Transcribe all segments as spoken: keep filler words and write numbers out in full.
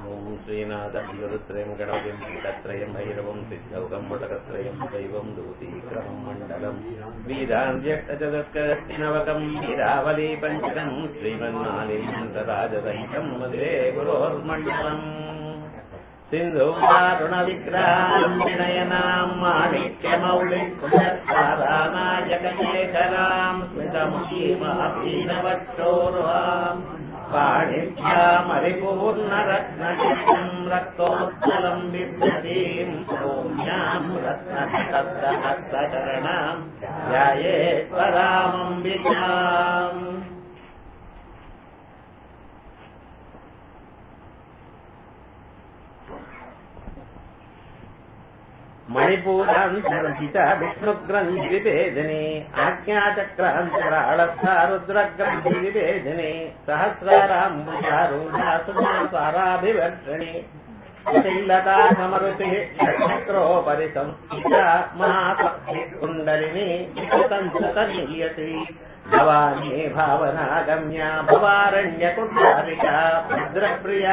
ஓம் ஸ்ரீநாதம் குருத்ரயம் கணபதிம் பீடத்ரயம் பைரவம் சித்தௌகம் முடகத்ரயம் தெய்வம் தூதீகிரமம் மண்டலம் வீராந்தியக்தஜதத்கரத்தினவகம் வீராவலி பஞ்சகம் ஸ்ரீமன்மாலிமந்தராஜசகிதம் மதுரே குரோர்மண்டலம் சிந்தூருணவிக்ராம் வினயனாம் மாணிக்யமௌலிகுலசாராநாயகேகராம் ஸ்மிதமுகீமபீனவச்சோர்வாம் பாணிभ्यामरिपूर्णरत्नचित्रं रक्तोत्पलं बिभ्रतीं सौम्यां रत्नहस्तहस्तचरणां ध्यायेत्परामम्बिकाम् मणिपूरान्तर्हिता विष्णुग्रन्थिविभेदिनी आज्ञाचक्रान्तराळस्था रुद्रग्रन्थिविभेदिनी सहस्राराम्बुजारूढा सुधासाराभिवर्षिणी शैलता समरुचिः नक्षत्रोपरि संस्थिता महापक्षिकुण्डलिनी विकृतन्ततनीयसी भवानी भावनागम्या भवारण्यकुण्डारिका भद्रप्रिया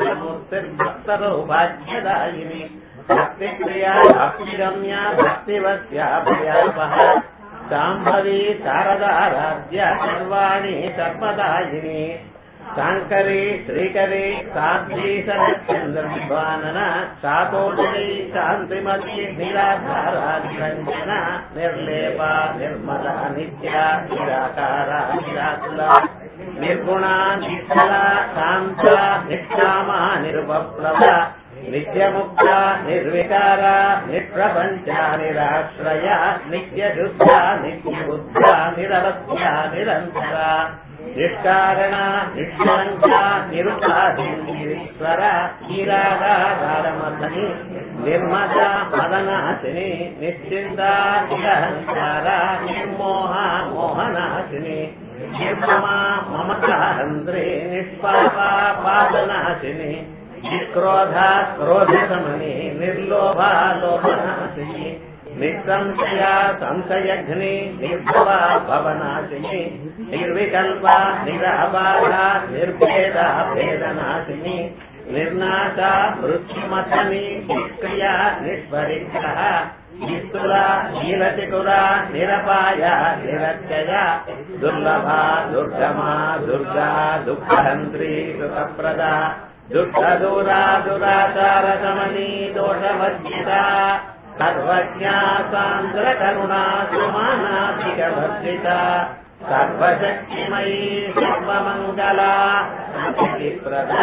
भद्रमूर्तिर्भक्तसौभाग्यदायिनी भक्तिप्रिया भक्तिरम्या भक्तिवत्या भयापः शाम्भवी शारदाराध्या सर्वाणि सर्वदायिनी शाङ्करी श्रीकरी साध्वी शरच्चन्द्रविभानन शातोदरी शान्तिमती निराधारा निरञ्जना निर्लेपा निर्मला नित्या निराकारा निराकुला निर्गुणा निश्चला शान्ता निष्कामा निरुपप्लवा नित्यमुक्ता निर्विकारा निप्रपञ्चा निराश्रया नित्यशुद्धा नित्यबुद्धा निरवध्या निरन्तरा निष्कारणा निष्कलङ्का निरुपाधीश्वरा निराधारमथनी निर्मदा मदनाशिनी निश्चिन्ता निरहङ्कारा निर्मोहा मोहनाशिनी निर्ममा ममताहन्त्री निष्पापा पापनाशिनी निक्रोधा क्रोधशमनी निर्लोभा लोभनाशिनी निसंशया संशयघ्नी निर्भवा भवनाशिनी निर्विकल्पा निराबाधा निर्भेदा भेदनाशिनी निर्नाशा मृत्युमथनी निष्क्रिया निष्परिग्रह निस्तुला नीलतिकुला निरपाया निरत्यया दुर्लभा दुर्गमा दुर्गा दुःखहन्त्री सुखप्रदा दुष्टदूरा दुराचारशमनी दोषवर्जिता सर्वज्ञा सान्द्रकरुणा सुमानाधिकवर्जिता सर्वशक्तिमयी सर्वमङ्गला प्रदा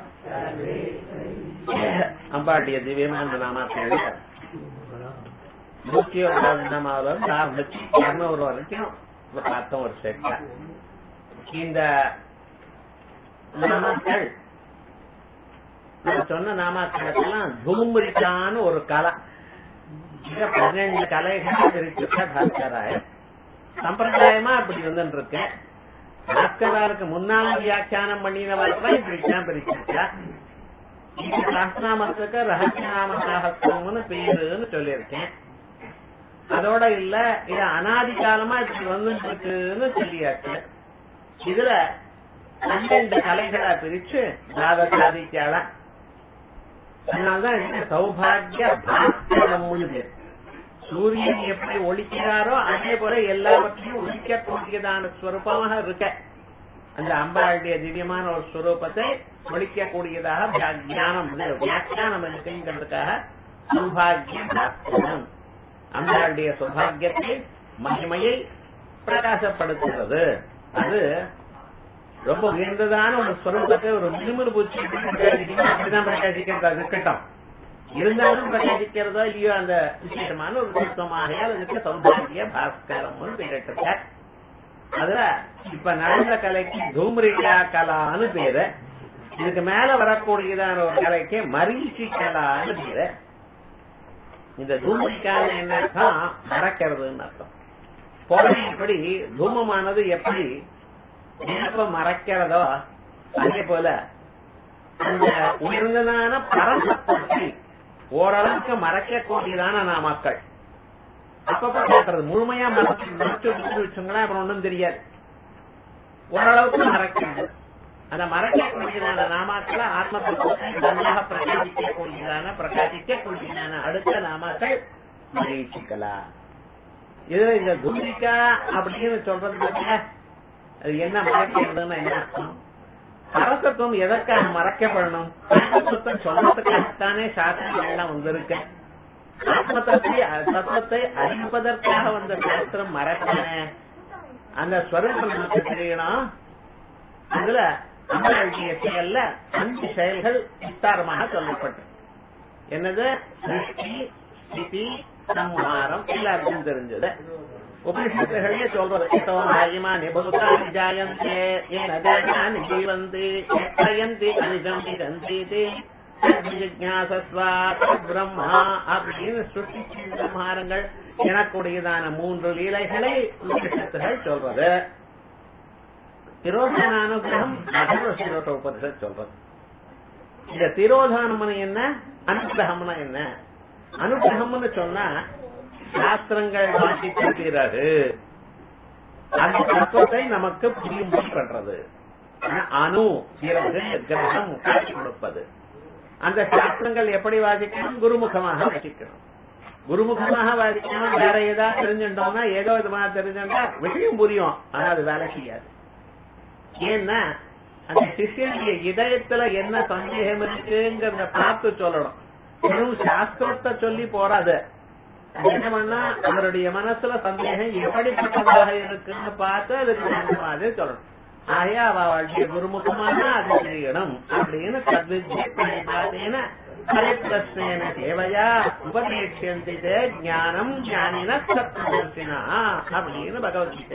அம்பாட்டிய திவ்யமான நாமத்தில் நூற்றி ஒன்பது நாமாவில் ஆரம்பிச்சு இருநூறு வரைக்கும் பார்த்தோம் ஒரு செட்டா. இந்த நாமக்கள் சொன்ன நாமக்கெல்லாம் தூம்ரிக்கான ஒரு கலை. பன்னெண்டு கலைகள் இருக்கு பாஸ்கராய. சம்பிரதாயமா அப்படி வந்து இருக்க பாஸ்கராருக்கு முன்னாள் வியாக்கியானம் பண்ணினவர்கள் இப்படித்தான் பிரிச்சிருக்கா. இது சாஸ்திரநாமத்துக்கு ரகசியநாம சாகஸ்திரம்னு பேருன்னு சொல்லியிருக்கேன். அதோட இல்ல இது அனாதி காலமா இப்படி வந்து இருக்குன்னு சொல்லியாச்சு. இதுல பன்னெண்டு கலைகளை பிரிச்சு சாதிக்கால. அதனால்தான் சௌபாகிய பாஸ்கரம். சூரியன் எப்படி ஒழிக்கிறாரோ அதே போல எல்லாவற்றையும் ஒழிக்கக்கூடியதான ஸ்வரூபமாக இருக்க அந்த அம்பாளுடைய திவ்யமான ஒரு ஸ்வரூபத்தை ஒழிக்கக்கூடியதாக ஞானம் வியாக்கியானம் இருக்குங்கிறதுக்காக சௌபாகிய பாஸ்கரம் அம்பாளுடைய சௌபாகியத்தை மகிமையை பிரகாசப்படுத்துகிறது. அது ரொம்ப உயர்ந்ததான ஒரு ஸ்வரூபத்தை ஒரு மினுமினு பூச்சி அப்படிதான் பிரகாசிக்கிறது இருக்கட்டும். இருந்தாலும் பிரகாசிக்கிறதோ இல்லையோ அந்த விசேஷமான ஒரு சுத்தமாக அதுக்கு சௌபாகிய பாஸ்கரம் பேரிட்ட. அதுல இப்ப நடந்த கலைக்கு தூம்ரிகா கலான்னு பேரு. இதுக்கு மேல வரக்கூடியதான ஒரு கலைக்கு மரீச்சி கலான்னு பேரு. இந்த தூம்ரிகால என்ன அர்த்தம்? மறக்கிறதுன்னு அர்த்தம். எப்படி தூமமானது எப்படி எப்ப மறைக்கிறதோ அதே போல அந்த உயர்ந்ததான பரமசக்தி ஓரளவுக்கு மறைக்கக்கூடியதான நாமக்கள் அப்பப்ப கேட்கறது முழுமையா மறைச்சு மறைச்சு வச்சுங்களேன் அப்புறம் ஒன்றும் தெரியாது. ஓரளவுக்கு மறைக்கிறது. அந்த மறைக்கக்கூடியதான நாமாக்களை ஆத்மத்தை நன்றாக பிரகாசிக்கக்கூடியதான பிரகாசிக்கக்கூடியதான அடுத்த நாமாக்கள் மரீச்சிக்கலா. இதுல இந்த துரிகா அப்படின்னு சொல்றது அது என்ன மறைக்கிறதுன்னு என்ன அர்த்தம்? சரசத்துவம் எதற்காக மறைக்கப்படணும்? சரசத்துவத்தை சொல்றதுக்காகத்தானே சாஸ்திரம் எல்லாம் வந்திருக்கு. ஆத்மத்தை தத்துவத்தை அறிவிப்பதற்காக வந்த சாஸ்திரம் மறைப்பான அந்த ஸ்வரூபம் நமக்கு தெரியணும். அதுல நம்மளுடைய செயல்ல அஞ்சு செயல்கள் விஸ்தாரமாக சொல்லப்பட்டு என்னது சிருஷ்டி ஸ்திதி சம்ஹாரம் எல்லாருக்கும் தெரிஞ்சது. உபனிஷத்துகளே சொல்றது பிரம்மா அப்படின்னு சுருஷ்டி சம்ஹாரங்கள் எனக்கூடியதான மூன்று லீலைகளை உபனிஷத்துகள் சொல்றது. திரோதான அனுகிரகம் உபனிஷத் சொல்றது. இந்த திரோதானம்னு என்ன, அனுகிரகம்னு என்ன? அனுகிரகம்னு சொன்னா சாஸ்திரங்கள் வாசித்த பிறகு அந்த தத்துவத்தை நமக்கு புரியும்படி பண்றது. அணு பிறகு கிரகம் காட்சி கொடுப்பது. அந்த சாஸ்திரங்கள் எப்படி வாசிக்கணும்? குருமுகமாக வாசிக்கணும். குருமுகமாக வாசிக்கணும். வேற ஏதாவது தெரிஞ்சுட்டோம்னா ஏதோ விதமாக தெரிஞ்சுட்டா விஷயம் புரியும், ஆனா அது வேலை செய்யாது. ஏன்னா அந்த சிஷியனுடைய இதயத்துல என்ன சந்தேகம் இருக்குங்கிறத பார்த்து சொல்லணும். வெறும் சாஸ்திரத்தை சொல்லி போறாது. என்ன பண்ணா அவருடைய மனசுல சந்தேகம் எப்படிப்பட்டதாக இருக்குன்னு பார்த்து அதுக்கு மாதிரி சொல்லணும். ஆயா அவளுடைய குருமுகமான அது செய்யணும் அப்படின்னு தத்வித்யேன பரிப்ரஸ்னேன சேவையா உபதேசியந்தி ஞானம் ஞானின சத்வதர்சினா அப்படின்னு பகவத்கீதை.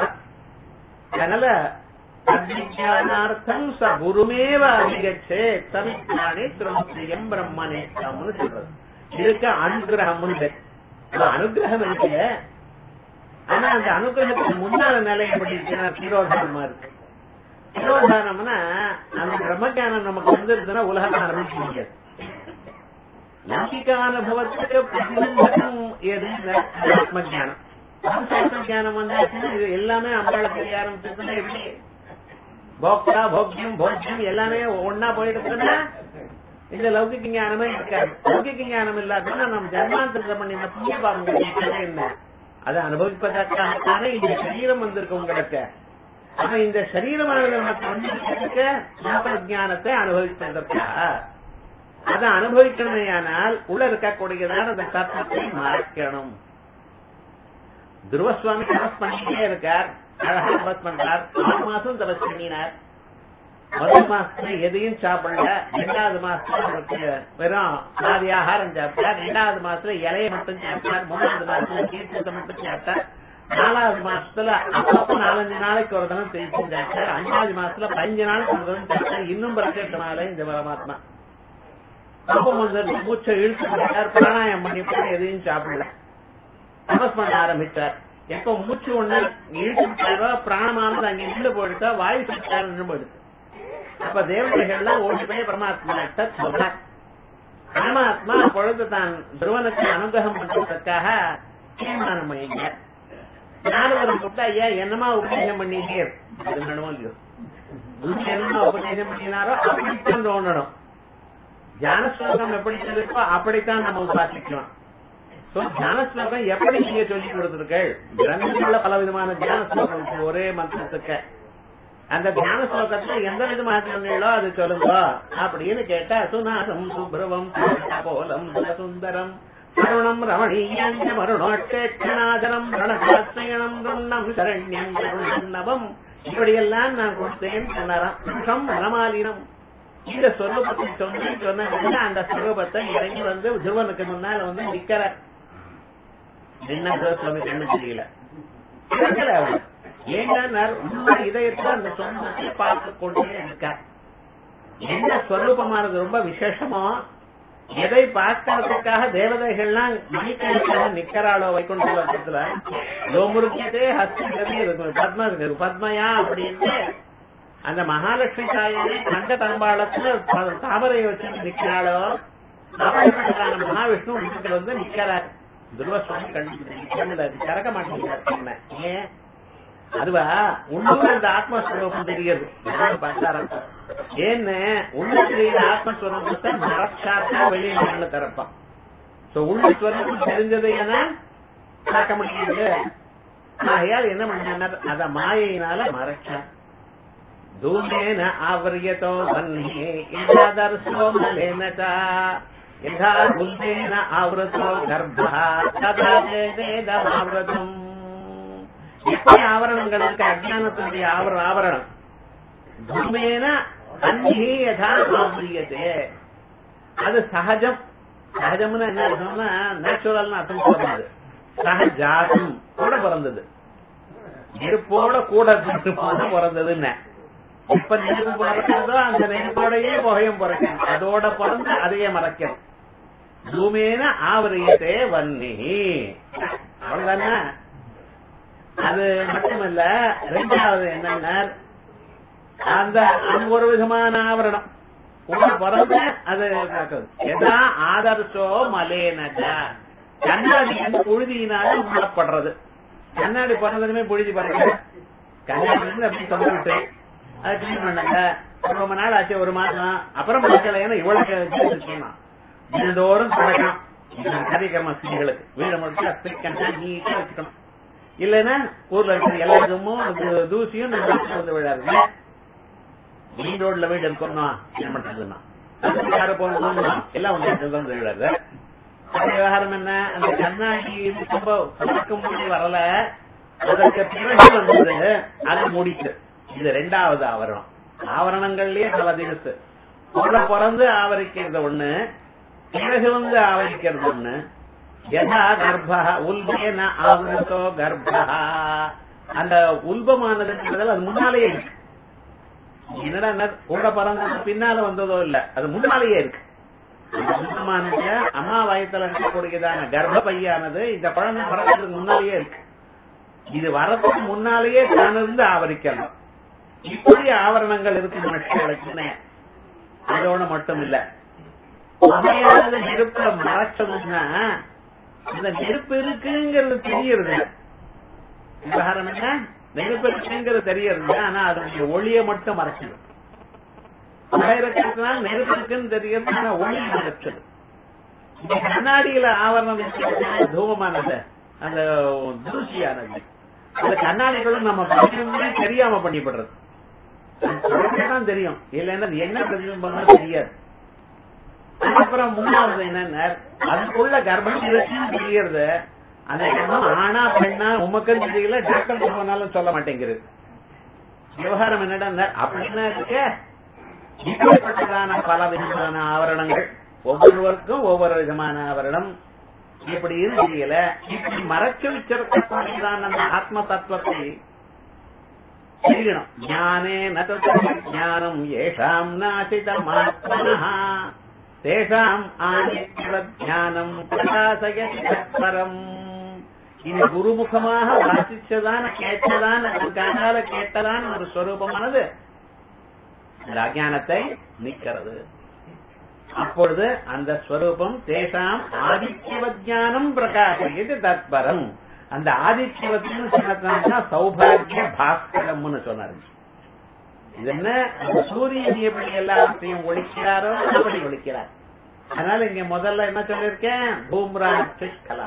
அதனால அஜ்ஞானார்த்தம் ச குருமேவ அதிகச்சே தவித்யானி திரோத்ரியம் பிரம்மனேக்கம்னு சொல்றது. இதுக்கு அனுகிரகம்னு அனுகிரகம் இருக்கு. ஆனா அந்த அனுகிரகத்துக்கு முன்னால நிலை எப்படி இருக்குன்னா திரோதானமா இருக்கு. திரோதானம்னா அந்த பிரம்மஞானம் நமக்கு வந்துருச்சுன்னா உலகம் ஆரம்பிக்க முடியாது. லௌகிக அனுபவத்துக்கு பிரதிபந்தம் எது? ஆத்மஜானம். ஆத்மஜானம் வந்தாச்சுன்னா இது எல்லாமே அம்பாளை தெரிய ஆரம்பிச்சதுன்னா எப்படி போக்தா போக்கியம் போக்கியம் எல்லாமே ஒன்னா போயிடுச்சுன்னா இந்த லௌகிக ஞானமே இருக்காது. லௌகிக ஞானம் இல்லாதுன்னா நம்ம ஜன்மாந்திரம் பண்ணின புண்ணியபாவங்கள் என்ன அதை அனுபவிப்பதற்காகத்தானே இந்த சரீரம் வந்திருக்கு உங்களுக்கு. அப்ப இந்த சரீரமானது நமக்கு வந்து ஞானத்தை அனுபவிப்பதற்காக அதை அனுபவிக்கணுமே. ஆனால் உள்ள இருக்கக்கூடியதான அந்த தத்துவத்தை மறைக்கணும். துருவசுவாமி தபஸ் பண்ணிட்டே இருக்கார், அழகா தபஸ் பண்றார். ஆறு மாசம் தபஸ் பண்ணினார். முதல் மாசத்துல எதையும் சாப்பிடல. இரண்டாவது மாசத்துல அவருக்கு வெறும் ஆதி ஆகாரம் சாப்பிட்டார். இரண்டாவது மாசத்துல இலையை மட்டும் சாப்பிட்டார். மூணாவது மாசத்துல கீர்த்தத்தை மட்டும் சாப்பிட்டார். நாலாவது மாசத்துல அப்பப்ப நாலஞ்சு நாளைக்கு ஒரு தினம் தெரிவிச்சு சாப்பிட்டார். அஞ்சாவது மாசத்துல பதினஞ்சு நாளைக்கு ஒரு தினம் சாப்பிட்டார். இன்னும் பிரச்சனை இந்த பரமாத்மா அப்பம் வந்து மூச்சை இழுத்து போட்டார். பிராணாயம் பண்ணி போய் எதையும் சாப்பிடல. தபஸ் பண்ண ஆரம்பிச்சார். எப்ப மூச்சு ஒண்ணு இழுத்துட்டாரோ பிராணமானது அங்க இருந்து போயிடுச்சா வாயு சட்டாரு போயிடுச்சு. அப்ப தேவதைகள்லாம் ஓடி போய் பரமாத்மா சொல்றார். பரமாத்மா பொழுது தான் துருவனுக்கு அனுகிரகம் பண்றதுக்காக தீர்மானம் பண்ணிங்க. நாரதன் கூப்பிட்டா ஐயா என்னமா உபதேசம் பண்ணிட்டீர் இல்லையோ, என்னமா உபதேசம் பண்ணினாரோ அப்படித்தான் தோணணும். தியான ஸ்லோகம் எப்படி இருக்கோ அப்படித்தான் நம்ம உபாசிக்கலாம். தியான ஸ்லோகம் எப்படி நீங்க சொல்லி கொடுத்திருக்கள்? கிரந்தங்கள்ல பல விதமான தியான ஸ்லோகம் ஒரே மந்திரத்துக்கு அந்த தியான ஸ்லோகத்துல எந்த விதமாக சொன்னீங்களோ அது சொல்லுங்க அப்படின்னு கேட்டா சுநாதம் சுப்ரவம் போலம் சுந்தரம் கருணம் ரமணீயம் மருணோட்சேட்சணாதரம் ரணசாஸ்திரம் ருண்ணம் சரண்யம் கருணம் இப்படியெல்லாம் நான் கொடுத்தேன் சொன்னாராம். மனமாலினம் இந்த சொரூபத்தை சொல்லி சொன்ன அந்த சொரூபத்தை இறங்கி வந்து துருவனுக்கு முன்னால வந்து நிக்கிற என்ன சுவாமி கண்ணு தெரியல. ஏன்னா இதயத்துல அந்த சொந்தத்தை பார்த்து கொண்டே இருக்கார். என்ன ஸ்வரூபமானது ரொம்ப விசேஷமோ எதை பார்க்கறதுக்காக தேவதைகள்லாம் மணிக்கணக்காக நிக்கிறாளோ வைகுண்டத்துல லோமுருக்கே ஹஸ்தி இருக்கும் பத்ம பத்மயா அப்படின்னு அந்த மகாலட்சுமி தாயை கண்ட தம்பாளத்துல தாமரையை வச்சு நிக்கிறாளோ மகாவிஷ்ணு வீட்டுல வந்து நிக்கிறார். துருவசுவாமி கண்டு திறக்க மாட்டேங்கிறார். ஏன் அதுவா உள்ளூர் இந்த ஆத்மஸ்வரூபம் தெரியுது பார்த்தாரம். ஏன்னு உள்ளுக்கு ஆத்மஸ்வரூபத்தை மறைச்சாத்தா வெளியே கண்ணு திறப்பான். உள்ள ஸ்வரூபம் தெரிஞ்சது ஏன்னா பார்க்க முடியாது. ஆகையால் என்ன பண்ணார், அத மாயினால மறைச்சார். தூமேன ஆவரியதோ வன்னே இந்தாதர்சோ மலேனதா யதா புத்தேன ஆவரதோ கர்ப்பः ததா வேதமாவரதம். எப்படி ஆவரணங்களுக்கு அஜ்ஞானத்துடைய ஆவர ஆவரணம் தூமேன அன்னி யதா ஆவரியதே, அது சகஜம். சகஜம்னு என்ன அர்த்தம்னா நேச்சுரல் அர்த்தம் சொல்றது. சகஜாதம் கூட பிறந்தது, நெருப்போட கூட பிறந்ததுன்னு. இப்ப நெருப்பு பிறக்கிறதோ அந்த நெருப்போடையே புகையும் பிறக்கும், அதோட பிறந்து அதையே மறைக்கும். பூமேன ஆவரியத்தே வன்னி. அவ்வளவுதானே. அது மட்டுமல்ல, ரெண்டாவது என்னன்னா அந்த ஒரு விதமான ஆவரணம் கூட பிறந்த அது எதா ஆதர்சோ மலேனதா, கண்ணாடி வந்து புழுதியினால மூடப்படுறது. கண்ணாடி பிறந்ததுமே புழுதி பறக்க கண்ணாடி அப்படி சொல்லிட்டு அதை கிளீன் பண்ணாங்க. ரொம்ப நாள் ஆச்சு, ஒரு மாசம் அப்புறம் பார்க்கல. இவ்வளவு தினந்தோறும் தொடக்கணும் கதிகர்ம ஸ்திரீகளுக்கு வீடு முடிச்சு அப்படி நீட்டா வச்சுக்கணும். இல்லைன்னா ஊர்ல இருக்கிற எல்லா இதுவும் தூசியும் வந்து விழாது. மெயின் ரோட்ல வீடு இருக்கணும் என்ன பண்றதுன்னா யாரும் போகணும் எல்லாம் வந்து விழாது. விவகாரம் என்ன, அந்த கண்ணாடி ரொம்ப பழக்கம் மூடி வரல, அதற்கு பிறகு வந்தது அதை மூடிட்டு. இது ரெண்டாவது ஆவரணம். ஆவரணங்கள்லயே பல தினசு உள்ள பிறந்து ஆவரிக்கிறது ஒண்ணு, பிறகு வந்து ஆவரிக்கிறது ஒண்ணு. யதா கர்ப்பா உல்பேன ஆவரதோ கர்ப்பா, அந்த உல்பமானது அது முன்னாலேயே இருக்கு. என்னடா கூட பிறந்தது பின்னால வந்ததோ இல்ல, அது முன்னாலேயே இருக்கு. அம்மா வயத்துல இருக்கக்கூடியதான கர்ப்ப பையானது இந்த குழந்தை பிறக்கிறதுக்கு முன்னாலேயே இருக்கு. இது வரதுக்கு முன்னாலேயே தான் இருந்து ஆவரிக்கலாம். இப்படி ஆவரணங்கள் இருக்கு மனுஷர்களுக்கு. அதோட மட்டும் இல்ல, நெருப்ப மறைச்சதுன்னா இந்த நெருப்பு இருக்குங்கிறது தெரியறது. விவகாரம் என்ன, நெருப்பு இருக்குங்கிறது தெரியறது, ஆனா அதனுடைய ஒளியை மட்டும் மறைச்சது. இருக்கிறதுனால நெருப்பு இருக்குன்னு தெரியுது, ஆனா ஒளி மறைச்சது. கண்ணாடியில ஆவரணம் தூமமானது, அந்த தூசியானது, அந்த கண்ணாடிகளும் நம்ம தெரியாம பண்ணிப்படுறது தான் தெரியும். இல்லைன்னா என்ன பிரதிபிம்பம் தெரியாது. அப்புறம் மூணாவது என்னன்னா, அதுக்குள்ள கர்ப்பம் இருக்குன்னு தெரியறது. அந்த கர்ப்பம் ஆனா பெண்ணா உமக்குன்னு தெரியல, டாக்டர் சொன்னாலும் சொல்ல மாட்டேங்கிறது. விவகாரம் என்னடா அப்படின்னா இருக்க. இப்படிப்பட்டதான பல விதமான ஆவரணங்கள், ஒவ்வொருவருக்கும் ஒவ்வொரு விதமான ஆவரணம். இப்படி தெரியல, இப்படி மறைச்சு வச்சிருக்கக்கூடியதான அந்த ஆத்ம தத்துவத்தை தெரியணும். ஞானே ஞானம் ஏஷாம் நாசிதம் ஆத்மனஹ தேஷாம் ஆனித்யம் பிரகாசயதி தத்பரம். இது குருமுகமாக வாசிச்சதான கேட்டதான காதால கேட்டதான ஒரு ஸ்வரூபமானது அஜானத்தை நீக்கிறது. அப்பொழுது அந்த ஸ்வரூபம் தேசாம் ஆதித்யவஜானம் பிரகாசயதி தத்பரம். அந்த ஆதித்யவத்தின்னு சொன்னா சௌபாகிய பாஸ்கரம்னு சொன்னாரு. இது என்ன, சூரியன் எப்படி எல்லாத்தையும் ஒழிக்கிறாரோ அப்படி ஒழிக்கிறார். அதனால இங்க முதல்ல என்ன சொல்லிருக்கேன், பூம்ராட்சி கலா,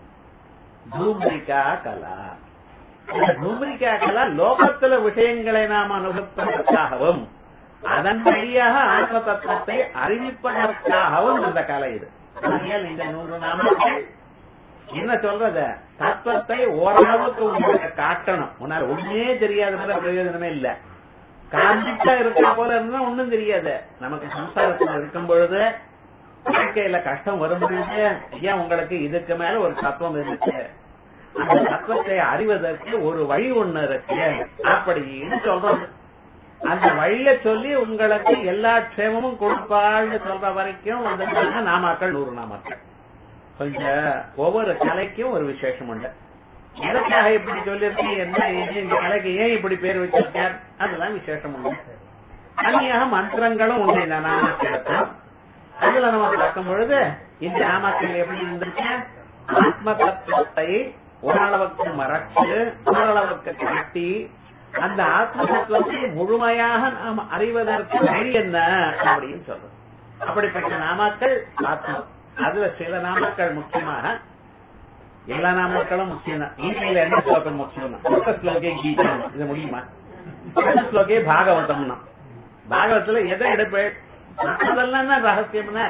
பூம்ரிகா கலா. பூம்ரிகா கலா லோகத்துல விஷயங்களை நாம் அனுபவிப்பதற்காகவும் அதன் வழியாக ஆத்ம தத்துவத்தை அறிவிப்பதற்காகவும் அந்த கலை இது. இந்த நூறு நாமங்கள் என்ன சொல்றது, தத்துவத்தை ஓரளவுக்கு உங்களுக்கு காட்டணும். முன்னாள் ஒன்னே தெரியாத பிரயோஜனமே இல்ல. காண்பிட்டா இருக்கிற போல இருந்தா ஒண்ணும் தெரியாது. நமக்கு சம்சாரத்தில் இருக்கும் பொழுது வாழ்க்கையில கஷ்டம் வரும் பொழுது ஐயா உங்களுக்கு இதுக்கு மேல ஒரு தத்துவம் இருக்கு, அந்த தத்துவத்தை அறிவதற்கு ஒரு வழி ஒண்ணு இருக்கு அப்படின்னு சொல்றது. அந்த வழிய சொல்லி உங்களுக்கு எல்லா க்ஷேமமும் கொடுப்பாள்னு சொல்ற வரைக்கும் வந்து நாமாக்கள் நூறு நாமாக்கள். கொஞ்சம் ஒவ்வொரு கலைக்கும் ஒரு விசேஷம் உண்டு. எதற்காக இப்படி சொல்லிருக்கு, என்ன இந்த கலைக்கு ஏன் இப்படி பேர் வச்சிருக்கார், அதெல்லாம் விசேஷம் உண்டு. தனியாக மந்திரங்களும் உண்டு இந்த நாமக்களுக்கும். அதுல நம்ம பார்க்கும் பொழுது இந்த நாமக்கள் எப்படி இருந்திருக்கு, ஆத்ம தத்துவத்தை ஓரளவுக்கு மறைச்சு ஓரளவுக்கு காட்டி அந்த ஆத்ம தத்துவத்தை முழுமையாக நாம் அறிவதற்கு வழி என்ன அப்படின்னு சொல்றோம். அப்படிப்பட்ட நாமாக்கள் ஆத்மா. அதுல சில நாமக்கள் முக்கியமாக, எல்லா நாமக்களும் முக்கியம் தான். கீதையில என்ன ஸ்லோகம் முக்கியம் தான்? ஸ்லோகே கீதை, இது முடியுமா? ஸ்லோகே பாகவதம்னா, பாகவத்துல எதை எடுப்பேன் அதெல்லாம் ரகசியம்னா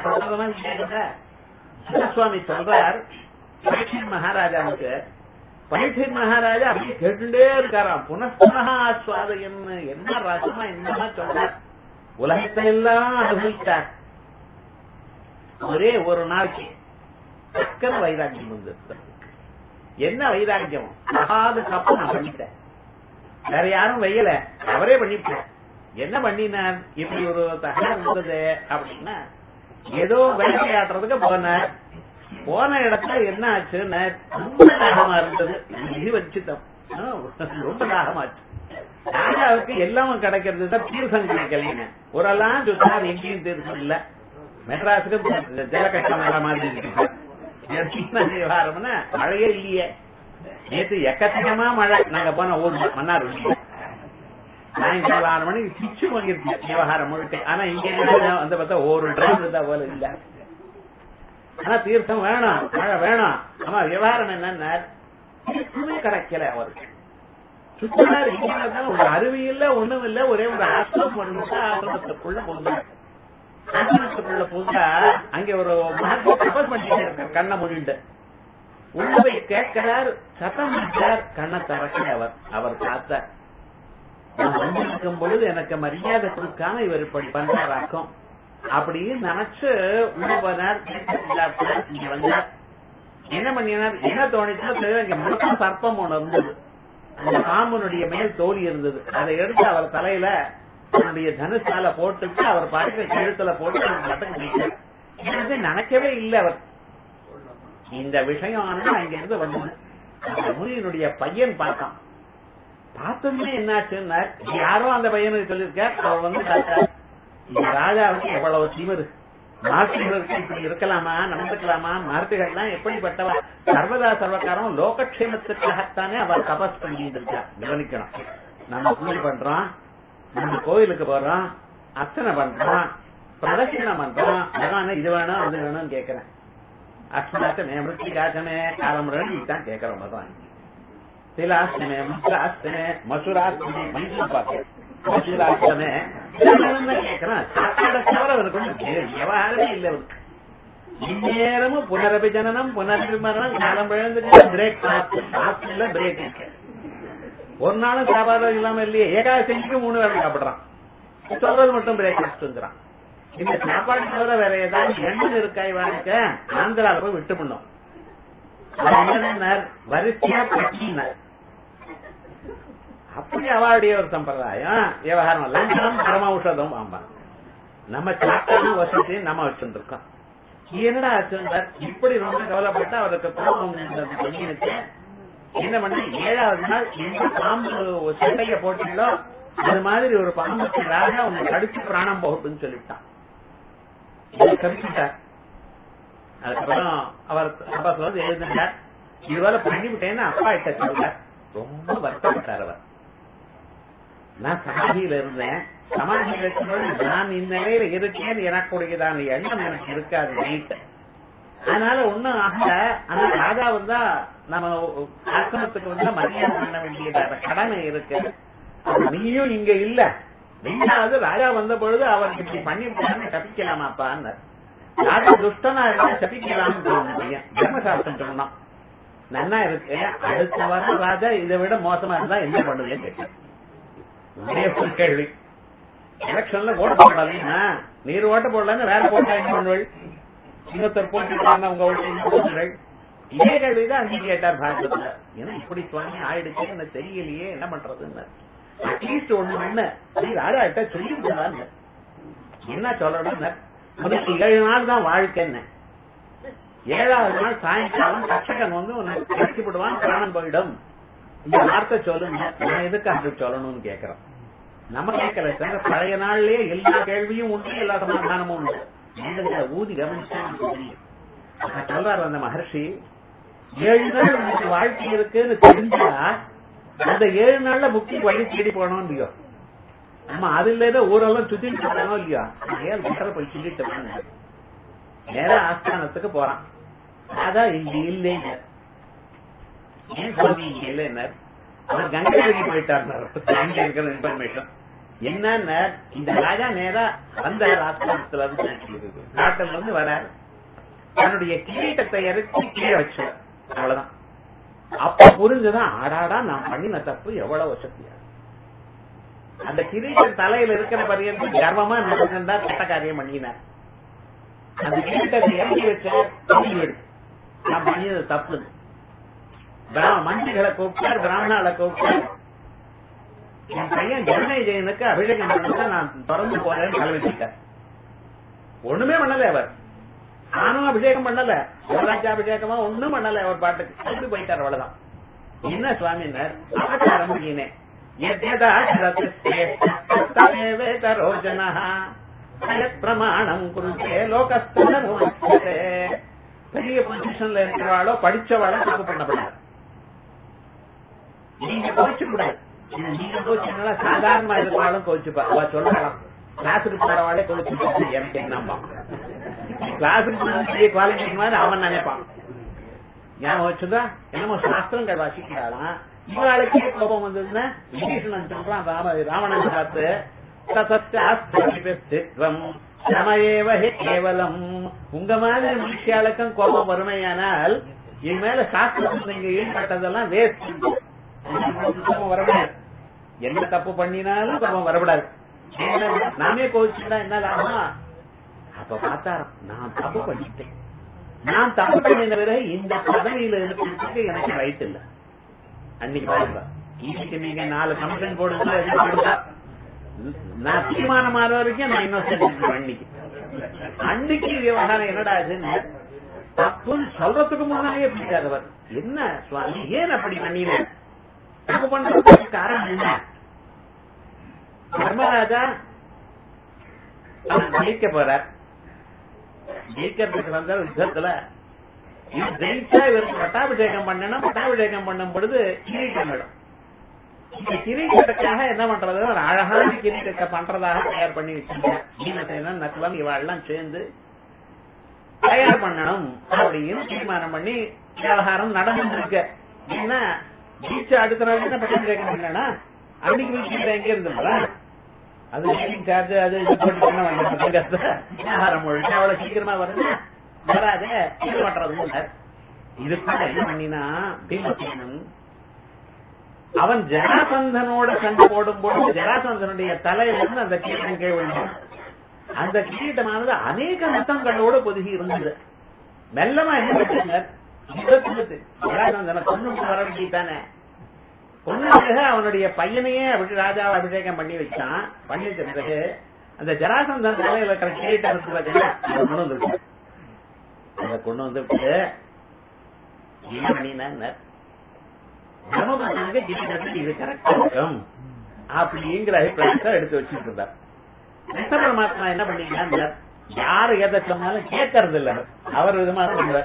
சுவாமி சொல்றார். பரீட்சித் மகாராஜாவுக்கு பரீட்சித் மகாராஜா அப்படி கேட்டுட்டே இருக்காராம், புனஸ்தனஹா ஆஸ்வாதயம், என்ன ரசமா என்னமா சொல்றார். உலகத்தை எல்லாம் அனுபவித்தார். ஒரே ஒரு நாளைக்கு சக்கர வைராக்கியம் வந்து, என்ன வைராக்கியம், மகாது தப்பு நான் பண்ணிட்டேன், வேற யாரும் வையல, அவரே பண்ணிட்டேன். என்ன பண்ணினார், இப்படி ஒரு தகவல் இருந்தது அப்படின்னா, ஏதோ வேட்டையாடுறதுக்கு போனார். போன இடத்துல என்ன ஆச்சுன்னு ரொம்ப தாகமா இருந்தது. இது வச்சுட்டோம், ரொம்ப தாகமாச்சு. ராஜாவுக்கு எல்லாமும் கிடைக்கிறது தான், தீர்த்தம் கிடைக்கலைங்க. ஒரெல்லாம் சுத்தார், எங்கேயும் தீர்த்தம் இல்ல. மெட்ராஸுக்கு ஜல கஷ்டம் வர மாதிரி இருக்கு. விவகாரம்னா மழையே இல்லையே. நேற்று எக்கச்சக்கமா மழை. நாங்க போன ஊர் மன்னார் சாயங்காலம் ஆறு மணிக்கு சிச்சு வாங்கிருச்சு விவகாரம் முழுக்க. ஆனா இங்க வந்து பார்த்தா ஒரு டிரைவ் இருந்தா போல இல்ல. ஆனா தீர்த்தம் வேணும், மழை வேணும். ஆமா விவகாரம் என்னன்னா கிடைக்கல அவருக்கு. சுத்தமா ஒரு அருவி இல்ல, ஒண்ணும் இல்ல, ஒரே ஒரு ஆசிரமம் பண்ணுச்சா. ஆசிரமத்துக்குள்ள போகுது. ஆசிரமத்துக்குள்ள போட்டா அங்க ஒரு மகா தபஸ் பண்ணிட்டு இருக்கார், கண்ணை மூடிட்டு. உள்ள போய் கேட்கிறார், சத்தம் பண்ணார், கண்ணை திறக்க அவர் அவர் பார்த்தார். நான் வந்திருக்கும் பொழுது எனக்கு மரியாதை கொடுக்காம இவர் இப்படி பண்றாராக்கும் அப்படின்னு நினைச்சு உள்ள போனார். இங்க வந்தார். என்ன பண்ணினார், என்ன தோணிச்சு, இங்க முழுக்க சர்ப்பம் ஒண்ணு இருந்தது. அந்த பாம்பனுடைய மேல் தோழி இருந்தது. அதை எடுத்து அவர் தலையில தன்னுடைய தனுஷால போட்டுட்டு அவர் பாட்டு கழுத்துல போட்டு மட்டும் நினைக்கவே இல்லை அவர். இந்த விஷயம் அங்க இருந்து வந்தது. அந்த முனியினுடைய பையன் பார்த்தான். பார்த்தோம்னே என்னாச்சுன்னா, யாரோ அந்த பையனுக்கு சொல்லியிருக்கார். அவர் வந்து இந்த ராஜாவுக்கு எவ்வளவு திமிரு, மார்த்திகளுக்கு இப்படி இருக்கலாமா, நடந்துக்கலாமா, மார்த்திகள்லாம் எப்படிப்பட்டவா, சர்வதா சர்வகாரம் லோகக்ஷேமத்துக்காகத்தானே அவர் தபஸ் பண்ணிட்டு இருக்கார். கவனிக்கணும். நம்ம பூஜை பண்றோம், நம்ம கோயிலுக்கு போறோம், அர்ச்சனை பண்றோம், பிரதட்சணம் பண்றோம், பகவான இது வேணும் அது வேணும்னு கேட்கிறேன். அஷ்டமே மிருத்திகாச்சமே காலம் ரெண்டு தான் கேட்கிறோம். பகவான் திலாஷ்டமே, முத்ராஷ்டமே, மசுராஷ்டமே, மஞ்சள் பாக்கு மசுராஷ்டமே கேட்கிறேன். சாப்பாட தவிர அவருக்கு விவகாரமே இல்லை. அவருக்கு இந்நேரமும் புனரபிஜனனம் புனர்விமரணம், காலம் விழுந்துட்டு பிரேக் ஹாஸ்டல்ல பிரேக் இருக்கு. ஒரு நாளும் சாப்பாடு இல்லாம இல்லையே. ஏகாதசிக்கு மூணு வேலை சாப்பிடுறான், சொல்றது மட்டும் பிரேக்ஃபாஸ்ட் வந்துறான். இந்த சாப்பாடு தவிர வேற ஏதாவது எண்ணம் இருக்காய் வாங்க ஆந்திரால போய் விட்டு பண்ணோம். வரிசையா பட்டினார். அப்படி அவளுடைய ஒரு சம்பிரதாயம் விவகாரம். லஞ்சனம் பரம ஔஷதம். ஆமா, நம்ம சாப்பாடு வசதி நம்ம வச்சிருக்கோம். என்னடா ஆச்சு, இப்படி ரொம்ப கவலைப்பட்டு அவருக்கு கோபம் என்ன பண்ண, ஏழாவது நாள் எந்த பாம்பு சட்டைய போட்டீங்களோ அது மாதிரி ஒரு பாம்புக்கு ராஜா உங்க கடிச்சு பிராணம் போகட்டும்னு சொல்லிவிட்டான். கடிச்சுட்டார். அதுக்கப்புறம் அவர் அப்பா சொல்றது எழுதினார், இதுவரை பண்ணிவிட்டேன்னு அப்பா கிட்ட சொல்றார். ரொம்ப வருத்தப்பட்டார் அவர். நான் சமாதியில இருந்தேன், சமாதியில இருக்கும்போது நான் இந்நிலையில இருக்கேன்னு எனக்குடையதான எண்ணம் எனக்கு இருக்காது நைட்டு. அதனால ஒண்ணும் ஆக, ஆனா ராஜா வந்தா நம்ம ஆசிரமத்துக்கு வந்தா மரியாதை பண்ண வேண்டியதான கடமை இருக்கு. நீயும் இங்க இல்ல, நீயாவது ராஜா வந்த பொழுது அவருக்கு இப்படி பண்ணிவிட்டான்னு தப்பிக்கலாமாப்பான்னு. ராஜா துஷ்டனா இருந்தா தப்பிக்கலாம்னு பையன் தர்மசாஸ்திரம் சொன்னான். நன்னா இருக்கு. அடுத்த வாரம் ராஜா இதை விட மோசமா இருந்தா என்ன பண்ணுவேன்னு கேட்டேன். கேள்வி. எலெக்ஷன்ல ஓட்டு போடலாம், நீர் ஓட்டு போடலன்னு வேற போட்டா என்ன பண்ணுவள், இன்னொருத்தர் போட்டு உங்க ஓட்டு. இதே கேள்விதான் அங்கே கேட்டார் பாரதத்துல. ஏன்னா இப்படி சுவாமி ஆயிடுச்சு எனக்கு தெரியலையே என்ன பண்றதுன்னு. அட்லீஸ்ட் ஒண்ணு என்ன ராஜா சொல்லிட்டு என்ன சொல்லணும், உனக்கு ஏழு நாள் தான் வாழ்க்கைன்னு. ஏழாவது நாள் சாயங்காலம் கட்சகன் வந்து உனக்கு கட்சிப்படுவான், பிராணம் போயிடும். இந்த வார்த்தை சொல்லுங்க, நான் எதுக்கு அப்படி சொல்லணும்னு கேட்கிறோம். நம்ம கேட்கல சார். பழைய நாள்லயே எல்லா கேள்வியும் உண்டு, எல்லா சமாதானமும் உண்டு. ஊதி கவனிச்சு சொல்றாரு அந்த மகர்ஷி. ஏழு நாள் உங்களுக்கு வாழ்க்கை இருக்குன்னு தெரிஞ்சா அந்த ஏழு நாள்ல முக்கிய வழி தேடி போனோம் இல்லையோ, நம்ம அதுல ஏதோ ஊரெல்லாம் சுத்திட்டு போனோம் இல்லையோ, ஏன் மக்கள் போய் சொல்லிட்டு நேர ஆஸ்தானத்துக்கு போறான். அதான் இங்க இல்லைங்க. ஏன் சுவாமி இங்க இல்லைன்னா அவர் கங்கைக்கு போயிட்டார். இருக்கிற இன்ஃபர்மேஷன் என்னன்னா, இந்த ராஜா நேரா வந்த ஆஸ்தானத்துல இருந்து காட்டில் வந்து வர தன்னுடைய கிரீட்டத்தை இறக்கி கீழே வச்சு அவ்வளவுதான். அப்ப புரிஞ்சுதான் ஆடாடா நான் பண்ணின தப்பு எவ்வளவு சக்தியா. அந்த கிரீட்டம் தலையில இருக்கிற பரியந்து கர்வமா நடந்தா கெட்ட காரியம் பண்ணினார். அந்த கிரீட்டத்தை இறக்கி வச்ச நான் பண்ணியது தப்பு. மந்திரிகளை கூப்பிட்டார், பிராமணால கூப்பிட்டார். என் பையன் ஜெர்மனி ஜெயனுக்கு அபிஷேகம் பண்ணா நான் தொடர்ந்து போறேன்னு கலவிட்டார். ஒண்ணுமே பண்ணல அவர். நானும் அபிஷேகம் பண்ணல, அபிஷேகமா ஒண்ணும் பண்ணல. அவர் பாட்டுக்கு அப்படி போயிட்டார். அவ்வளவுதான். என்ன சுவாமினர் ஆரம்பினே பிரமாணம் குறிச்சே லோகஸ்தே பெரிய பொசிஷன்ல இருக்கிறவாளோ படிச்சவாளோ தப்பு பண்ணப்படாது. நீங்க கோச்சு கூடாது. நீங்க கோச்சுனா சாதாரணமா இருக்கிறாலும் கோச்சுப்பா. அவ சொல்லலாம் கிளாஸுக்கு போறவாளே கோச்சு எனக்கு என்னப்பா கிளாஸுக்கு குவாலிஃபிகேஷன் மாதிரி அவன் நினைப்பான். ஞாபகம் வச்சுதான் என்னமோ சாஸ்திரங்கள் வாசிக்கிறாளாம். இவாளுக்கு கோபம் வந்ததுன்னா விபீஷணன் சொல்றான் ராவணன் பார்த்து கேவலம் உங்க மாதிரி மனுஷியாளுக்கும் கோபம் வறுமையானால் என் மேல சாஸ்திரம் நீங்க ஈடுபட்டதெல்லாம் வேஸ்ட். கோபம் வரக்கூடாது. என்ன தப்பு பண்ணினாலும் கோபம் வரக்கூடாது. நாமே கோவிச்சுட்டா என்ன லாபம்? அப்ப பார்த்தாராம் நான் தப்பு பண்ணிட்டேன். நான் தப்பு பண்ணின பிறகு இந்த பதவியில இருக்கிறதுக்கு எனக்கு ரைட் இல்லை. அன்னைக்கு பாருங்க, இன்னைக்கு நீங்க நாலு கமிஷன் போடுங்க, நான் தீர்மானம் ஆற வரைக்கும் நான் இன்னொரு அன்னைக்கு அன்னைக்கு விவகாரம் என்னடா ஆச்சுன்னு தப்புன்னு சொல்றதுக்கு முன்னாலே பிடிக்காதவர். என்ன சுவாமி ஏன் அப்படி பண்ணின? தப்பு பண்றதுக்கு காரணம் என்ன? தர்மராஜா ஜெயிக்க போறார். ஜெயிக்கிறதுக்கு வந்த யுத்தத்துல ஜெயிச்சா இவருக்கு பட்டாபிஷேகம் பண்ணணும். பட்டாபிஷேகம் பண்ணும் பொழுது கிரீட்டம் இடம். இந்த கிரீட்டத்துக்காக என்ன பண்றது? ஒரு அழகான கிரீட்டத்தை பண்றதாக தயார் பண்ணி வச்சிருக்கேன். நக்கலம் இவாள்லாம் சேர்ந்து தயார் பண்ணணும் அப்படின்னு தீர்மானம் பண்ணி விவகாரம் நடந்துருக்கு. என்ன ஜெயிச்சா அடுத்த நாள் என்ன பட்டாபிஷேகம் பண்ணா அன்னைக்கு வீட்டு எங்க இருந்தோம்ல அது சார்ஜ் அது விவகாரம் முழுக்க அவ்வளவு சீக்கிரமா வருது வராது. இது பண்றது இதுக்கு என்ன பண்ணினா பீமசேனன் அவன் ஜராசந்தனோட சண்டை போடும் போது ஜராசந்தனுடைய தலையிலிருந்து அந்த கீட்டம் கீழ் விழுந்தான். அந்த கீட்டமானது அநேக மத்தங்களோடு பொதுகி இருந்தது. மெல்லமா என்ன ஜராசந்தனை கொண்டு வர வேண்டியதானே. பொண்ணுக்காக அவனுடைய பையனையே ராஜாவை அபிஷேகம் பண்ணி வச்சான். பண்ணி வச்ச பிறகு அந்த ஜராசந்தன் தலையில இருக்கிற கிரீட்டம் கொண்டு வந்துருக்கு. அதை கொண்டு வந்துட்டு என்ன பண்ணினா இது கரெக்டா இருக்கும் அப்படிங்கிற அபிப்பிராயத்தை எடுத்து வச்சுட்டு இருந்தார். கிருஷ்ண பரமாத்மா என்ன பண்ணீங்கன்னா யாரு எதை சொன்னாலும் கேட்கறது இல்ல. அவர் விதமா சொல்றார்